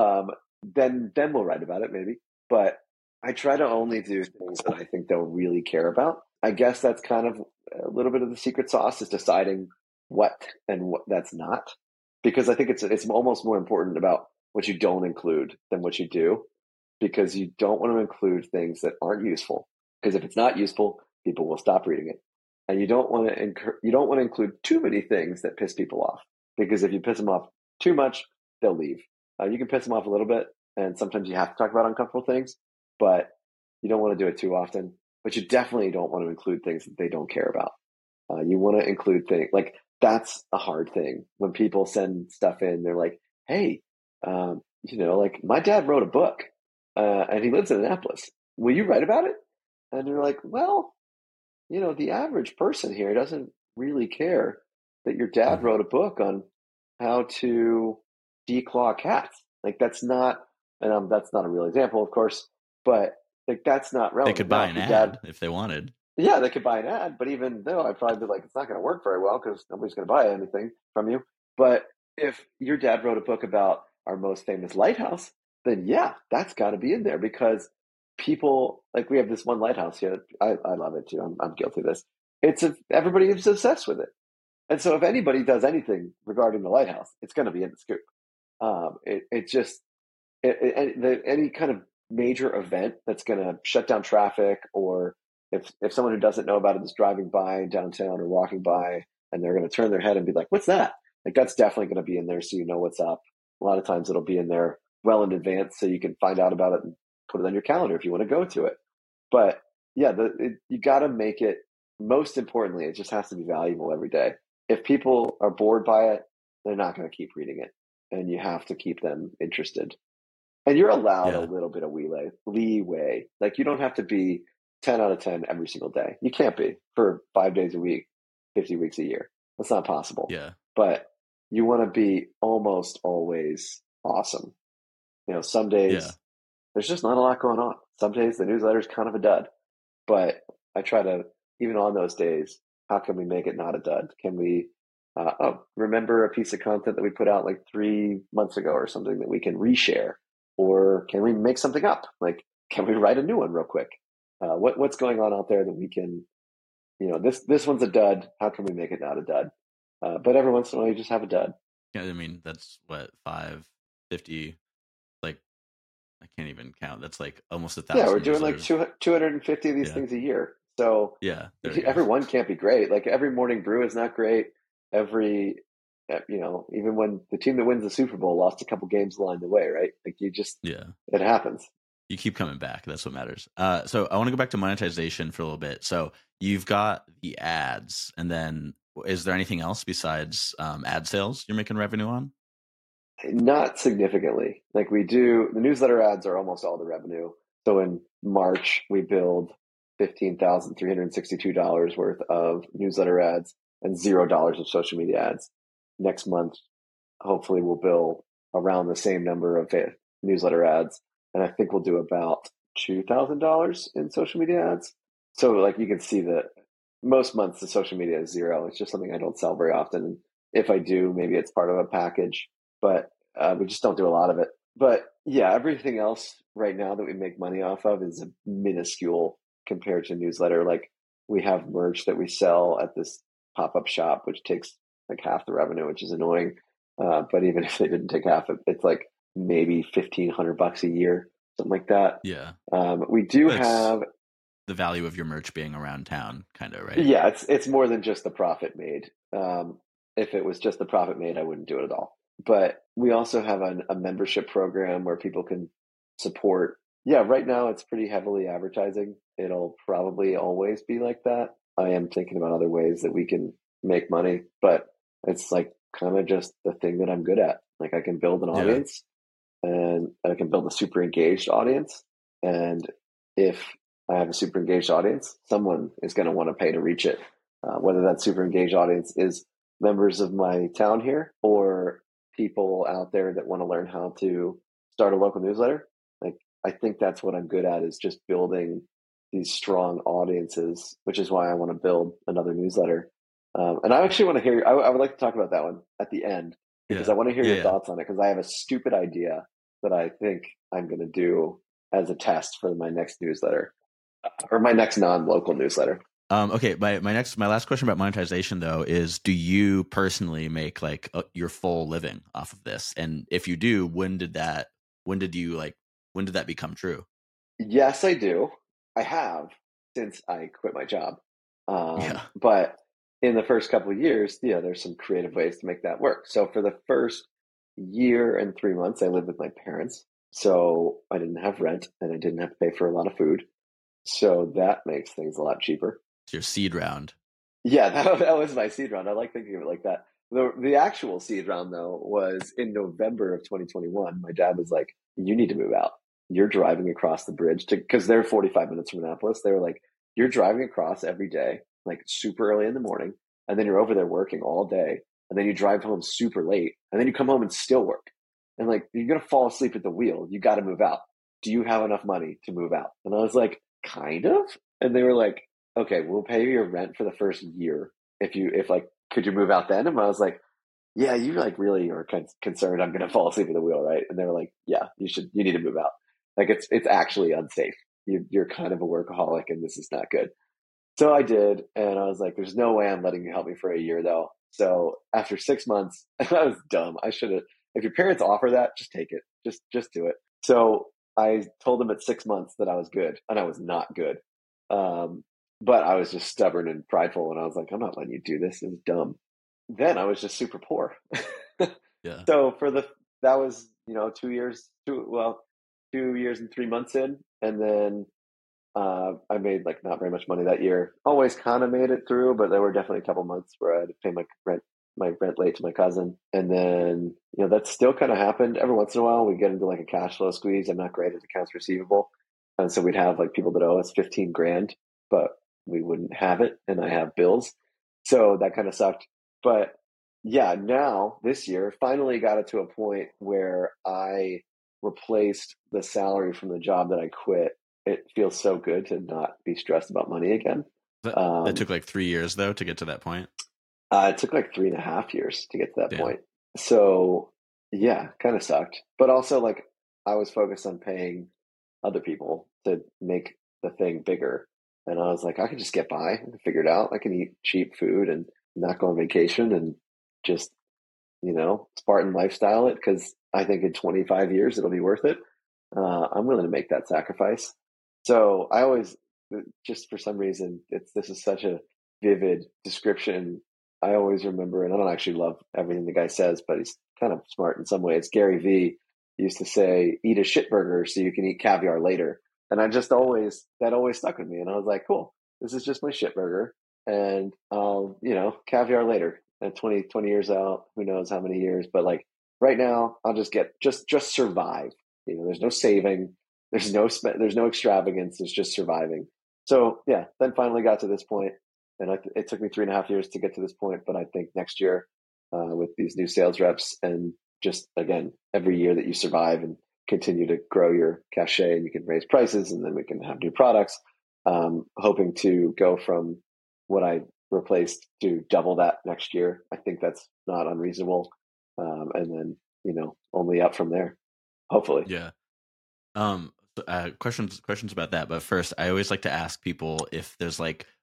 Then we'll write about it maybe. But I try to only do things that I think they'll really care about. I guess that's kind of a little bit of the secret sauce, is deciding what and what that's not, because I think it's almost more important about what you don't include than what you do, because you don't want to include things that aren't useful, because if it's not useful, people will stop reading it. And you don't want to include too many things that piss people off, because if you piss them off too much, they'll leave. You can piss them off a little bit, and sometimes you have to talk about uncomfortable things, but you don't want to do it too often. But you definitely don't want to include things that they don't care about. You want to include things like, that's a hard thing when people send stuff in. They're like, "Hey, like my dad wrote a book, and he lives in Annapolis. Will you write about it?" And you're like, "Well, the average person here doesn't really care that your dad wrote a book on how to declaw cats. Like that's not, and that's not a real example, of course, but like that's not relevant. They could buy an ad if they wanted. Yeah, they could buy an ad, but even though I'd probably be like, it's not going to work very well because nobody's going to buy anything from you. But if your dad wrote a book about our most famous lighthouse, then yeah, that's got to be in there, because people, like, we have this one lighthouse here. I love it too. I'm guilty of this. Everybody is obsessed with it. And so if anybody does anything regarding the lighthouse, it's going to be in the scoop. Any kind of major event that's going to shut down traffic, or if someone who doesn't know about it is driving by downtown or walking by, and they're going to turn their head and be like, "What's that?" Like that's definitely going to be in there, so you know what's up. A lot of times it'll be in there well in advance, so you can find out about it and put it on your calendar if you want to go to it. But yeah, you got to make it. Most importantly, it just has to be valuable every day. If people are bored by it, they're not going to keep reading it, and you have to keep them interested. And you're allowed a little bit of leeway. Like you don't have to be 10 out of 10 every single day. You can't be for 5 days a week, 50 weeks a year. That's not possible. Yeah. But you want to be almost always awesome. Some days there's just not a lot going on. Some days the newsletter is kind of a dud. But I try to, even on those days, how can we make it not a dud? Can we remember a piece of content that we put out like 3 months ago or something that we can reshare? Or can we make something up? Like, can we write a new one real quick? What's going on out there that we can, this one's a dud. How can we make it not a dud? But every once in a while, you just have a dud. Yeah, I mean, that's what, 550, like, I can't even count. That's like almost 1,000. Yeah, we're doing like 250 of these things a year. So yeah, every one can't be great. Like every morning brew is not great. Even when the team that wins the Super Bowl lost a couple games along the way, right? Like it happens. You keep coming back. That's what matters. So I want to go back to monetization for a little bit. So you've got the ads, and then is there anything else besides ad sales you're making revenue on? Not significantly. Like we do, the newsletter ads are almost all the revenue. So in March, we billed $15,362 worth of newsletter ads and $0 of social media ads. Next month, hopefully we'll bill around the same number of newsletter ads. And I think we'll do about $2,000 in social media ads. So like you can see that most months the social media is $0. It's just something I don't sell very often. And if I do, maybe it's part of a package, but we just don't do a lot of it. But yeah, everything else right now that we make money off of is minuscule compared to newsletter. Like we have merch that we sell at this pop-up shop, which takes like half the revenue, which is annoying. But even if they didn't take half, it's like maybe $1,500 a year, something like that. Yeah. We do That's have the value of your merch being around town, kind of, right? Yeah, it's more than just the profit made. If it was just the profit made, I wouldn't do it at all. But we also have a membership program where people can support. Yeah, right now it's pretty heavily advertising. It'll probably always be like that. I am thinking about other ways that we can make money, but it's like kind of just the thing that I'm good at. Like I can build an audience and I can build a super engaged audience. And if I have a super engaged audience, someone is going to want to pay to reach it. Whether that super engaged audience is members of my town here or people out there that want to learn how to start a local newsletter. Like, I think that's what I'm good at, is just building these strong audiences, which is why I want to build another newsletter. And I actually want to hear, I would like to talk about that one at the end, because I want to hear your thoughts on it, because I have a stupid idea that I think I'm going to do as a test for my next newsletter, or my next non-local newsletter. Okay. My last question about monetization though is, do you personally make like your full living off of this? And if you do, when did that become true? Yes, I do. I have, since I quit my job. But in the first couple of years, there's some creative ways to make that work. So for the first year and 3 months, I lived with my parents. So I didn't have rent and I didn't have to pay for a lot of food. So that makes things a lot cheaper. It's your seed round. Yeah, that was my seed round. I like thinking of it like that. The actual seed round, though, was in November of 2021. My dad was like, "You need to move out. You're driving across the bridge because they're 45 minutes from Annapolis." They were like, "You're driving across every day, like super early in the morning, and then you're over there working all day, and then you drive home super late, and then you come home and still work. And like, you're going to fall asleep at the wheel. You got to move out. Do you have enough money to move out?" And I was like, "Kind of." And they were like, "Okay, we'll pay you your rent for the first year. Could you move out then?" And I was like, "Yeah, you like really are concerned I'm going to fall asleep at the wheel, right?" And they were like, "Yeah, you need to move out. Like it's actually unsafe. You're kind of a workaholic and this is not good." So I did. And I was like, "There's no way I'm letting you help me for a year though." So after 6 months, I was dumb. I should have, if your parents offer that, just take it. Just do it. So I told them at 6 months that I was good, and I was not good. But I was just stubborn and prideful, and I was like, "I'm not letting you do this. It's dumb." Then I was just super poor. Yeah. So that was 2 years, 2 years and 3 months in, and then I made like not very much money that year. Always kind of made it through, but there were definitely a couple months where I had to pay my rent late to my cousin, and then that still kind of happened every once in a while. We get into like a cash flow squeeze. I'm not great at accounts receivable, and so we'd have like people that owe us 15 grand, but we wouldn't have it, and I have bills, so that kind of sucked. But yeah, now this year finally got it to a point where I replaced the salary from the job that I quit. It feels so good to not be stressed about money again. That took like 3 years though to get to that point. It took like 3.5 years to get to that point. So yeah, kind of sucked. But also like I was focused on paying other people to make the thing bigger. And I was like, I can just get by and figure it out. I can eat cheap food and not go on vacation and just, Spartan lifestyle it, because I think in 25 years it'll be worth it. I'm willing to make that sacrifice. So I always, just for some reason, this is such a vivid description. I always remember, and I don't actually love everything the guy says, but he's kind of smart in some ways. Gary Vee used to say, "Eat a shit burger so you can eat caviar later." And that always stuck with me. And I was like, cool, this is just my shit burger. And I'll, caviar later. And 20 years out, who knows how many years, but like right now, I'll just survive. There's no saving. There's no extravagance. It's just surviving. So yeah, then finally got to this point, and it took me 3.5 years to get to this point. But I think next year, with these new sales reps, and just again, every year that you survive and continue to grow your cachet, and you can raise prices, and then we can have new products. Hoping to go from what I replaced to double that next year. I think that's not unreasonable, and then only up from there. Hopefully. Yeah. Questions about that. But first, I always like to ask people if there's like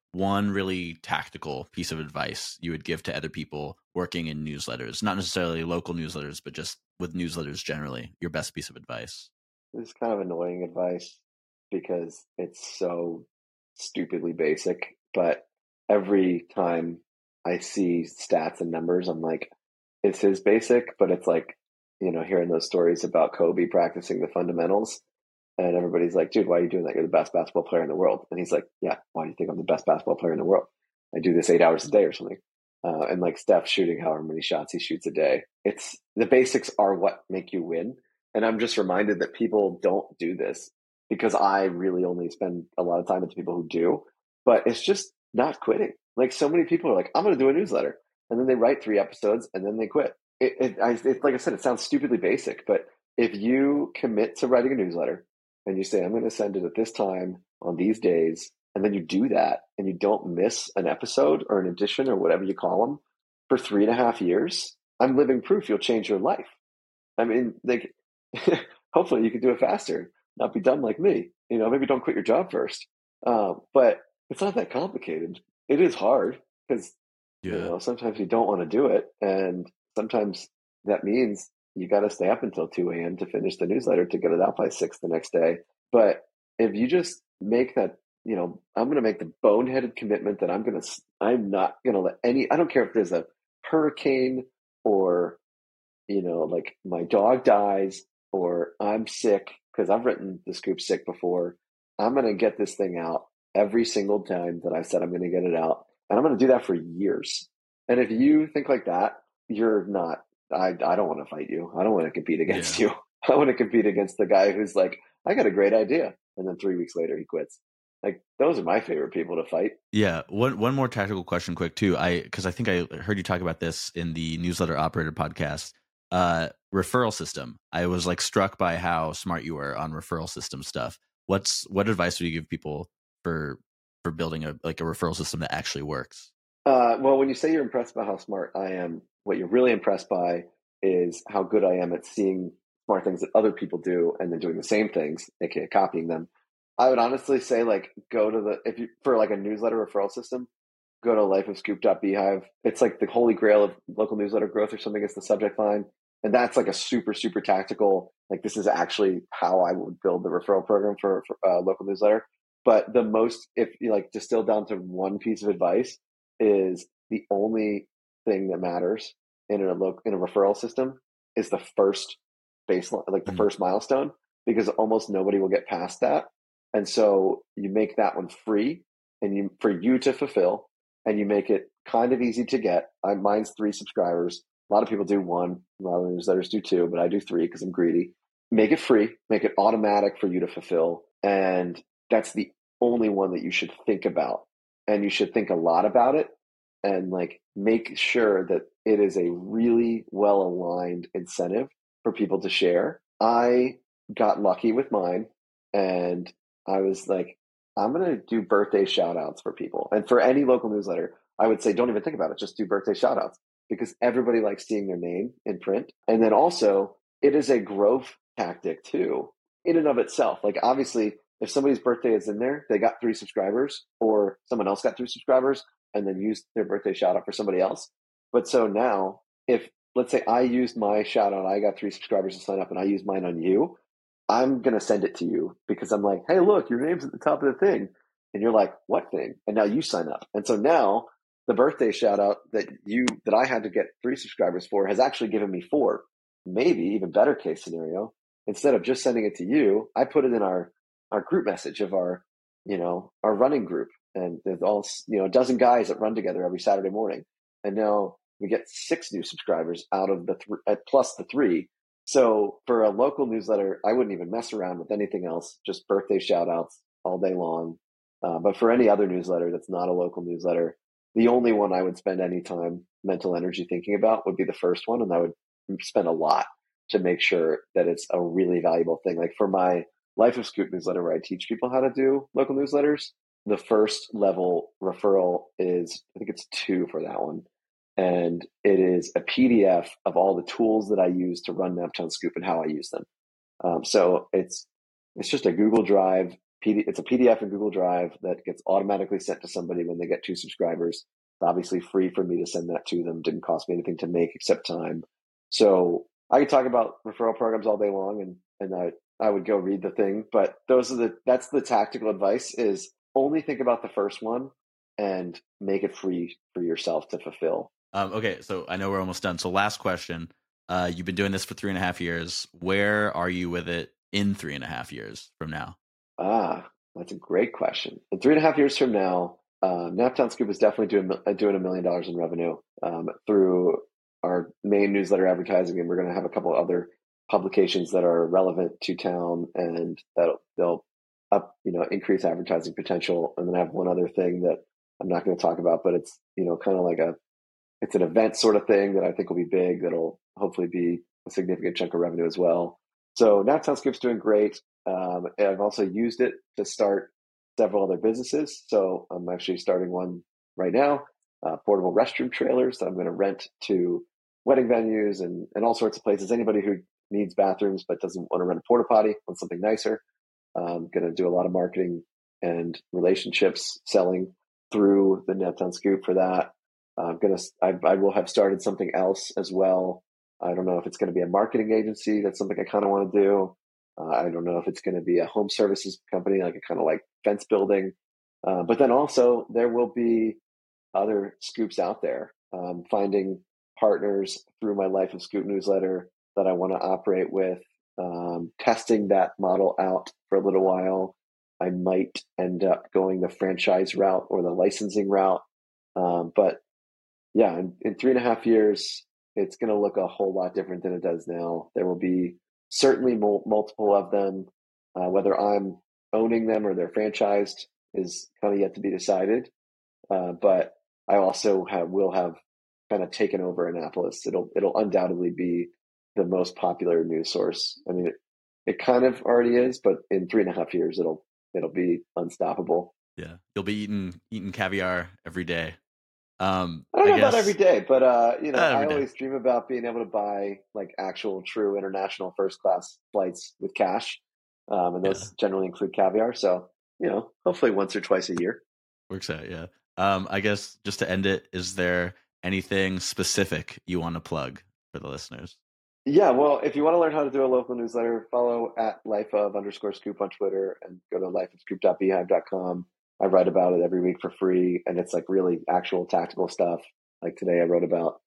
one really tactical piece of advice you would give to other people working in newsletters, not necessarily local newsletters, but just with newsletters generally, your best piece of advice? This is kind of annoying advice because it's so stupidly basic, but every time I see stats and numbers, I'm like, this is basic, but it's like, hearing those stories about Kobe practicing the fundamentals. And everybody's like, dude, why are you doing that? You're the best basketball player in the world. And he's like, yeah, why do you think I'm the best basketball player in the world? I do this 8 hours a day or something. And like Steph shooting however many shots he shoots a day. It's the basics are what make you win. And I'm just reminded that people don't do this because I really only spend a lot of time with the people who do. But it's just not quitting. Like so many people are like, I'm going to do a newsletter. And then they write 3 episodes and then they quit. It's like I said, it sounds stupidly basic, but if you commit to writing a newsletter and you say, I'm going to send it at this time on these days, and then you do that and you don't miss an episode or an edition or whatever you call them for 3.5 years, I'm living proof you'll change your life. I mean, like, hopefully you can do it faster, not be dumb like me. Maybe don't quit your job first. But it's not that complicated. It is hard because, sometimes you don't want to do it. And sometimes that means you got to stay up until 2 a.m. to finish the newsletter to get it out by 6 the next day. But if you just make that, I'm going to make the boneheaded commitment that I'm not going to let I don't care if there's a hurricane or, like my dog dies or I'm sick, because I've written the Scoop sick before. I'm going to get this thing out every single time that I said I'm going to get it out. And I'm going to do that for years. And if you think like that, you're not, I don't want to fight you. I don't want to compete against you. I want to compete against the guy who's like, I got a great idea. And then 3 weeks later, he quits. Like, those are my favorite people to fight. Yeah. One more tactical question quick too. Because I think I heard you talk about this in the Newsletter Operator podcast. Referral system. I was like struck by how smart you were on referral system stuff. What advice would you give people for building a referral system that actually works? Well, when you say you're impressed by how smart I am, what you're really impressed by is how good I am at seeing smart things that other people do and then doing the same things, aka copying them. I would honestly say, like, go to for like a newsletter referral system, go to lifeofscoop.beehive. It's like the holy grail of local newsletter growth or something is the subject line. And that's like a super, super tactical, like, this is actually how I would build the referral program for local newsletter. But if you like distill down to one piece of advice, is the only thing that matters in a referral system is the first baseline, like the first milestone, because almost nobody will get past that. And so you make that one free and for you to fulfill, and you make it kind of easy to get. Mine's 3 subscribers. A lot of people do 1. A lot of newsletters do 2, but I do 3 because I'm greedy. Make it free, make it automatic for you to fulfill. And that's the only one that you should think about. And you should think a lot about it and like make sure that it is a really well-aligned incentive for people to share. I got lucky with mine, and I was like, I'm going to do birthday shout outs for people. And for any local newsletter, I would say, don't even think about it. Just do birthday shout outs, because everybody likes seeing their name in print. And then also, it is a growth tactic too, in and of itself. Like, obviously, if somebody's birthday is in there, they got 3 subscribers, or someone else got 3 subscribers and then used their birthday shout out for somebody else. But so now, if let's say I used my shout out, I got 3 subscribers to sign up and I used mine on you, I'm going to send it to you because I'm like, hey, look, your name's at the top of the thing. And you're like, what thing? And now you sign up. And so now the birthday shout out that I had to get 3 subscribers for has actually given me 4, maybe even better case scenario. Instead of just sending it to you, I put it in our group message of our running group. And there's all, a dozen guys that run together every Saturday morning. And now we get 6 new subscribers out of the plus the 3. So for a local newsletter, I wouldn't even mess around with anything else, just birthday shout outs all day long. But for any other newsletter that's not a local newsletter, the only one I would spend any time, mental energy thinking about would be the first one. And I would spend a lot to make sure that it's a really valuable thing. Like for my Life of Scoop newsletter, where I teach people how to do local newsletters, the first level referral is, I think it's 2 for that one. And it is a PDF of all the tools that I use to run Naptown Scoop and how I use them. So it's just a Google Drive It's a PDF in Google Drive that gets automatically sent to somebody when they get 2 subscribers. It's obviously free for me to send that to them. Didn't cost me anything to make except time. So I could talk about referral programs all day long, and I would go read the thing. But that's the tactical advice: is only think about the first one and make it free for yourself to fulfill. Okay, so I know we're almost done. So last question. You've been doing this for 3.5 years. Where are you with it in 3.5 years from now? That's a great question. In 3.5 years from now, Naptown Scoop is definitely doing $1 million in revenue through our main newsletter advertising, and we're going to have a couple other publications that are relevant to town, and they'll increase advertising potential. And then I have one other thing that I'm not going to talk about, but it's kind of like it's an event sort of thing that I think will be big. That'll hopefully be a significant chunk of revenue as well. So Naptown Scoop's doing great. I've also used it to start several other businesses. So I'm actually starting one right now, portable restroom trailers that I'm going to rent to wedding venues and all sorts of places. Anybody who needs bathrooms but doesn't want to rent a porta potty, wants something nicer. I'm going to do a lot of marketing and relationships selling through the Naptown Scoop for that. I will have started something else as well. I don't know if it's going to be a marketing agency. That's something I kind of want to do. I don't know if it's going to be a home services company, like a kind of like fence building. But then also there will be other scoops out there. Finding partners through my Life of Scoop newsletter that I want to operate with, testing that model out for a little while. I might end up going the franchise route or the licensing route. But yeah, in 3.5 years, it's going to look a whole lot different than it does now. There will be certainly multiple of them. Whether I'm owning them or they're franchised is kind of yet to be decided. But I also will have kind of taken over Annapolis. It'll undoubtedly be the most popular news source. I mean, it kind of already is, but in 3.5 years, it'll be unstoppable. Yeah, you'll be eating caviar every day. I don't know about every day, but I always dream about being able to buy like actual true international first class flights with cash. And those generally include caviar. So, hopefully once or twice a year. Works out, yeah. I guess just to end it, is there anything specific you want to plug for the listeners? Yeah, well, if you want to learn how to do a local newsletter, follow at lifeof_scoop on Twitter and go to lifeofscoop.beehive.com. I write about it every week for free, and it's like really actual tactical stuff. Like today, I wrote about,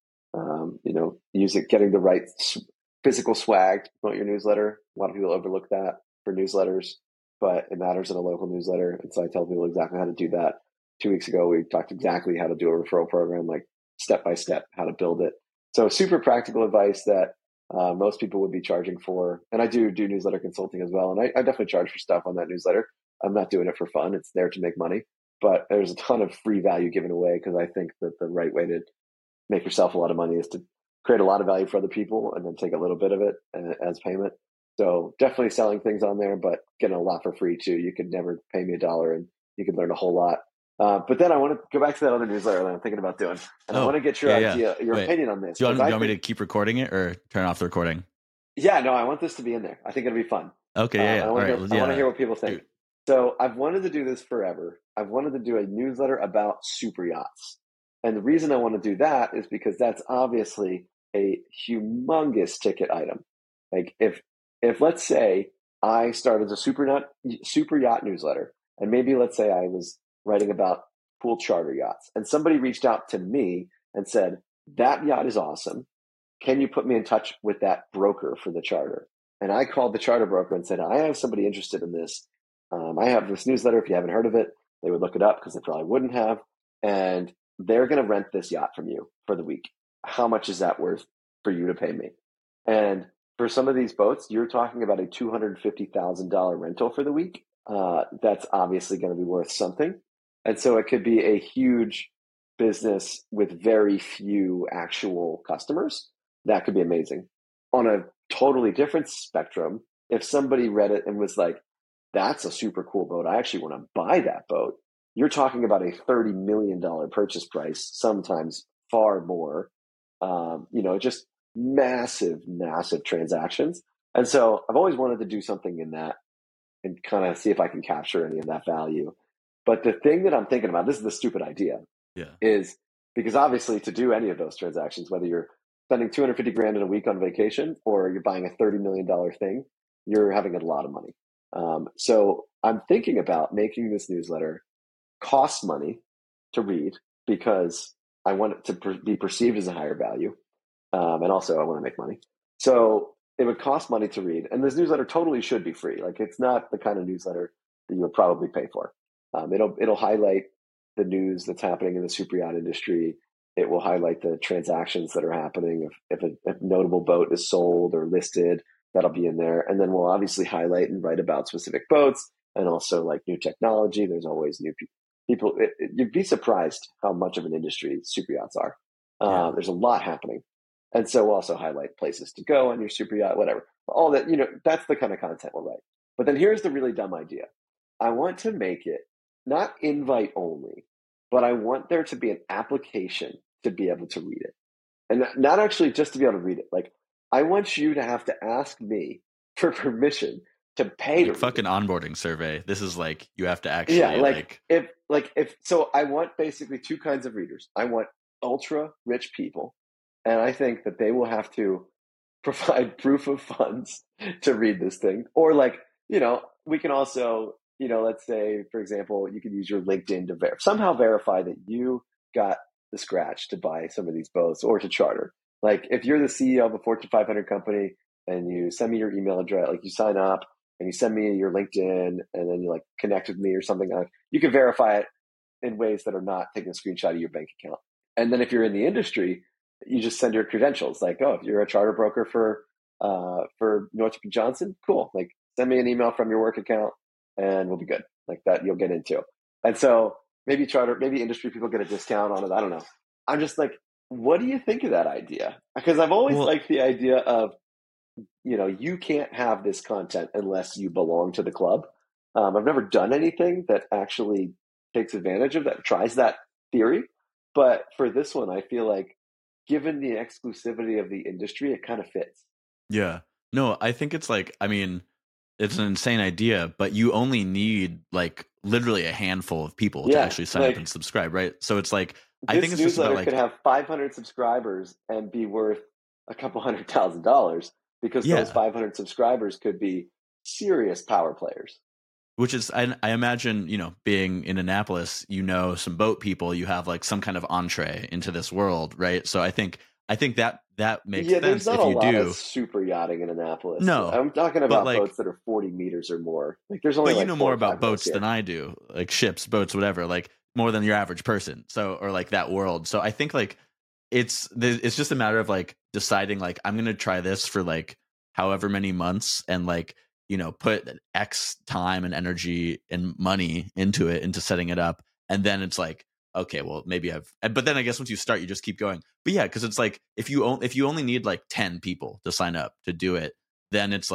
getting the right physical swag to promote your newsletter. A lot of people overlook that for newsletters, but it matters in a local newsletter. And so I tell people exactly how to do that. 2 weeks ago, we talked exactly how to do a referral program, like step by step, how to build it. So super practical advice that most people would be charging for. And I do newsletter consulting as well. And I definitely charge for stuff on that newsletter. I'm not doing it for fun. It's there to make money, but there's a ton of free value given away because I think that the right way to make yourself a lot of money is to create a lot of value for other people and then take a little bit of it as payment. So definitely selling things on there, but getting a lot for free too. You could never pay me $1 and you could learn a whole lot. But then I want to go back to that other newsletter that I'm thinking about doing. And I want to get your idea, your opinion on this. Do you want me to keep recording it or turn off the recording? Yeah, no, I want this to be in there. I think it'll be fun. Okay, I want to hear what people think. So I've wanted to do this forever. I've wanted to do a newsletter about super yachts. And the reason I want to do that is because that's obviously a humongous ticket item. Like if let's say I started a super yacht newsletter, and maybe let's say I was writing about pool charter yachts, and somebody reached out to me and said, that yacht is awesome. Can you put me in touch with that broker for the charter? And I called the charter broker and said, I have somebody interested in this. I have this newsletter. If you haven't heard of it, they would look it up because they probably wouldn't have. And they're going to rent this yacht from you for the week. How much is that worth for you to pay me? And for some of these boats, you're talking about a $250,000 rental for the week. That's obviously going to be worth something. And so it could be a huge business with very few actual customers. That could be amazing. On a totally different spectrum, if somebody read it and was like, that's a super cool boat, I actually want to buy that boat, you're talking about a $30 million purchase price, sometimes far more, just massive transactions. And so I've always wanted to do something in that and kind of see if I can capture any of that value. But the thing that I'm thinking about, this is the stupid idea, is because obviously to do any of those transactions, whether you're spending 250 grand in a week on vacation or you're buying a $30 million thing, you're having a lot of money. So I'm thinking about making this newsletter cost money to read because I want it to be perceived as a higher value. And also I want to make money. So it would cost money to read. And this newsletter totally should be free. Like, it's not the kind of newsletter that you would probably pay for. It'll highlight the news that's happening in the super yacht industry. It will highlight the transactions that are happening. If a notable boat is sold or listed, that'll be in there. And then we'll obviously highlight and write about specific boats and also like new technology. There's always new people. You'd be surprised how much of an industry super yachts are. There's a lot happening. And so we'll also highlight places to go on your super yacht, whatever. All that, that's the kind of content we'll write. But then here's the really dumb idea. I want to make it not invite only, but I want there to be an application to be able to read it. And not actually just to be able to read it. Like, I want you to have to ask me for permission to pay to fucking onboarding survey. This is like, you have to actually if so I want basically two kinds of readers. I want ultra rich people, and I think that they will have to provide proof of funds to read this thing. Or we can also, let's say, for example, you could use your LinkedIn to somehow verify that you got the scratch to buy some of these boats or to charter. Like, if you're the CEO of a Fortune 500 company and you send me your email address, like you sign up and you send me your LinkedIn and then you connect with me or something, you can verify it in ways that are not taking a screenshot of your bank account. And then if you're in the industry, you just send your credentials. Like, oh, if you're a charter broker for Northrop & Johnson, cool. Like, send me an email from your work account and we'll be good. Like that you'll get into. And so maybe industry people get a discount on it. I don't know. I'm just like, what do you think of that idea? Because I've always liked the idea of, you can't have this content unless you belong to the club. I've never done anything that actually takes advantage of that, tries that theory. But for this one, I feel like, given the exclusivity of the industry, it kind of fits. Yeah. No, I think it's it's an insane idea, but you only need literally a handful of people to actually sign up and subscribe, right? So it's like, I think it's just about could have 500 subscribers and be worth a couple $100,000 because those 500 subscribers could be serious power players. Which is, I imagine, being in Annapolis, some boat people, you have some kind of entree into this world, right? So I think that makes sense. There's not a lot of super yachting in Annapolis. No, I'm talking about boats that are 40 meters or more. There's only. But you know more about boats than I do, like ships, boats, whatever. More than your average person. So, or that world. So I think it's just a matter of deciding I'm going to try this for however many months and put X time and energy and money into setting it up. And then it's okay, well, maybe but then I guess once you start, you just keep going. But yeah, because it's if you only need 10 people to sign up to do it, then it's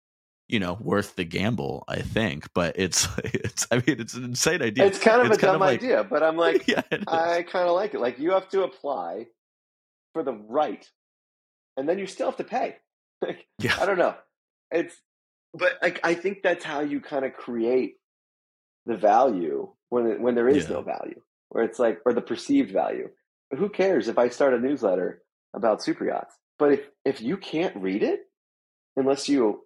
worth the gamble, I think. But it's an insane idea. It's kind of a dumb idea, but I'm I kind of like it. You have to apply for the right, and then you still have to pay. I don't know. But I think that's how you kind of create the value when there is no value, where it's or the perceived value. But who cares if I start a newsletter about super yachts? But if you can't read it, unless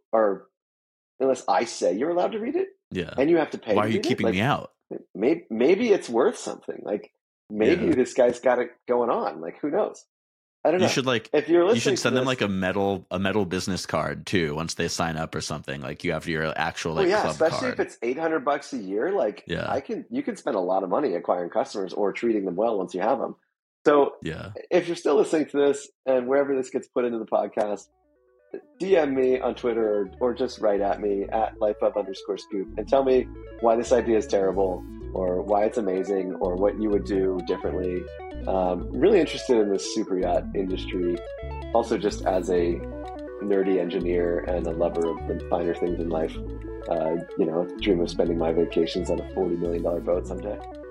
I say you're allowed to read it, and you have to pay. Why are you keeping me out? Maybe it's worth something. Maybe this guy's got it going on. Who knows? I don't know. You should if you're listening, you should send them a metal business card too once they sign up or something. You have your actual club especially card. If it's $800 a year. You can spend a lot of money acquiring customers or treating them well once you have them. So if you're still listening to this and wherever this gets put into the podcast, DM me on Twitter or just write at me at lifeup_scoop and tell me why this idea is terrible or why it's amazing or what you would do differently. Really interested in this super yacht industry. Also, just as a nerdy engineer and a lover of the finer things in life, dream of spending my vacations on a $40 million boat someday.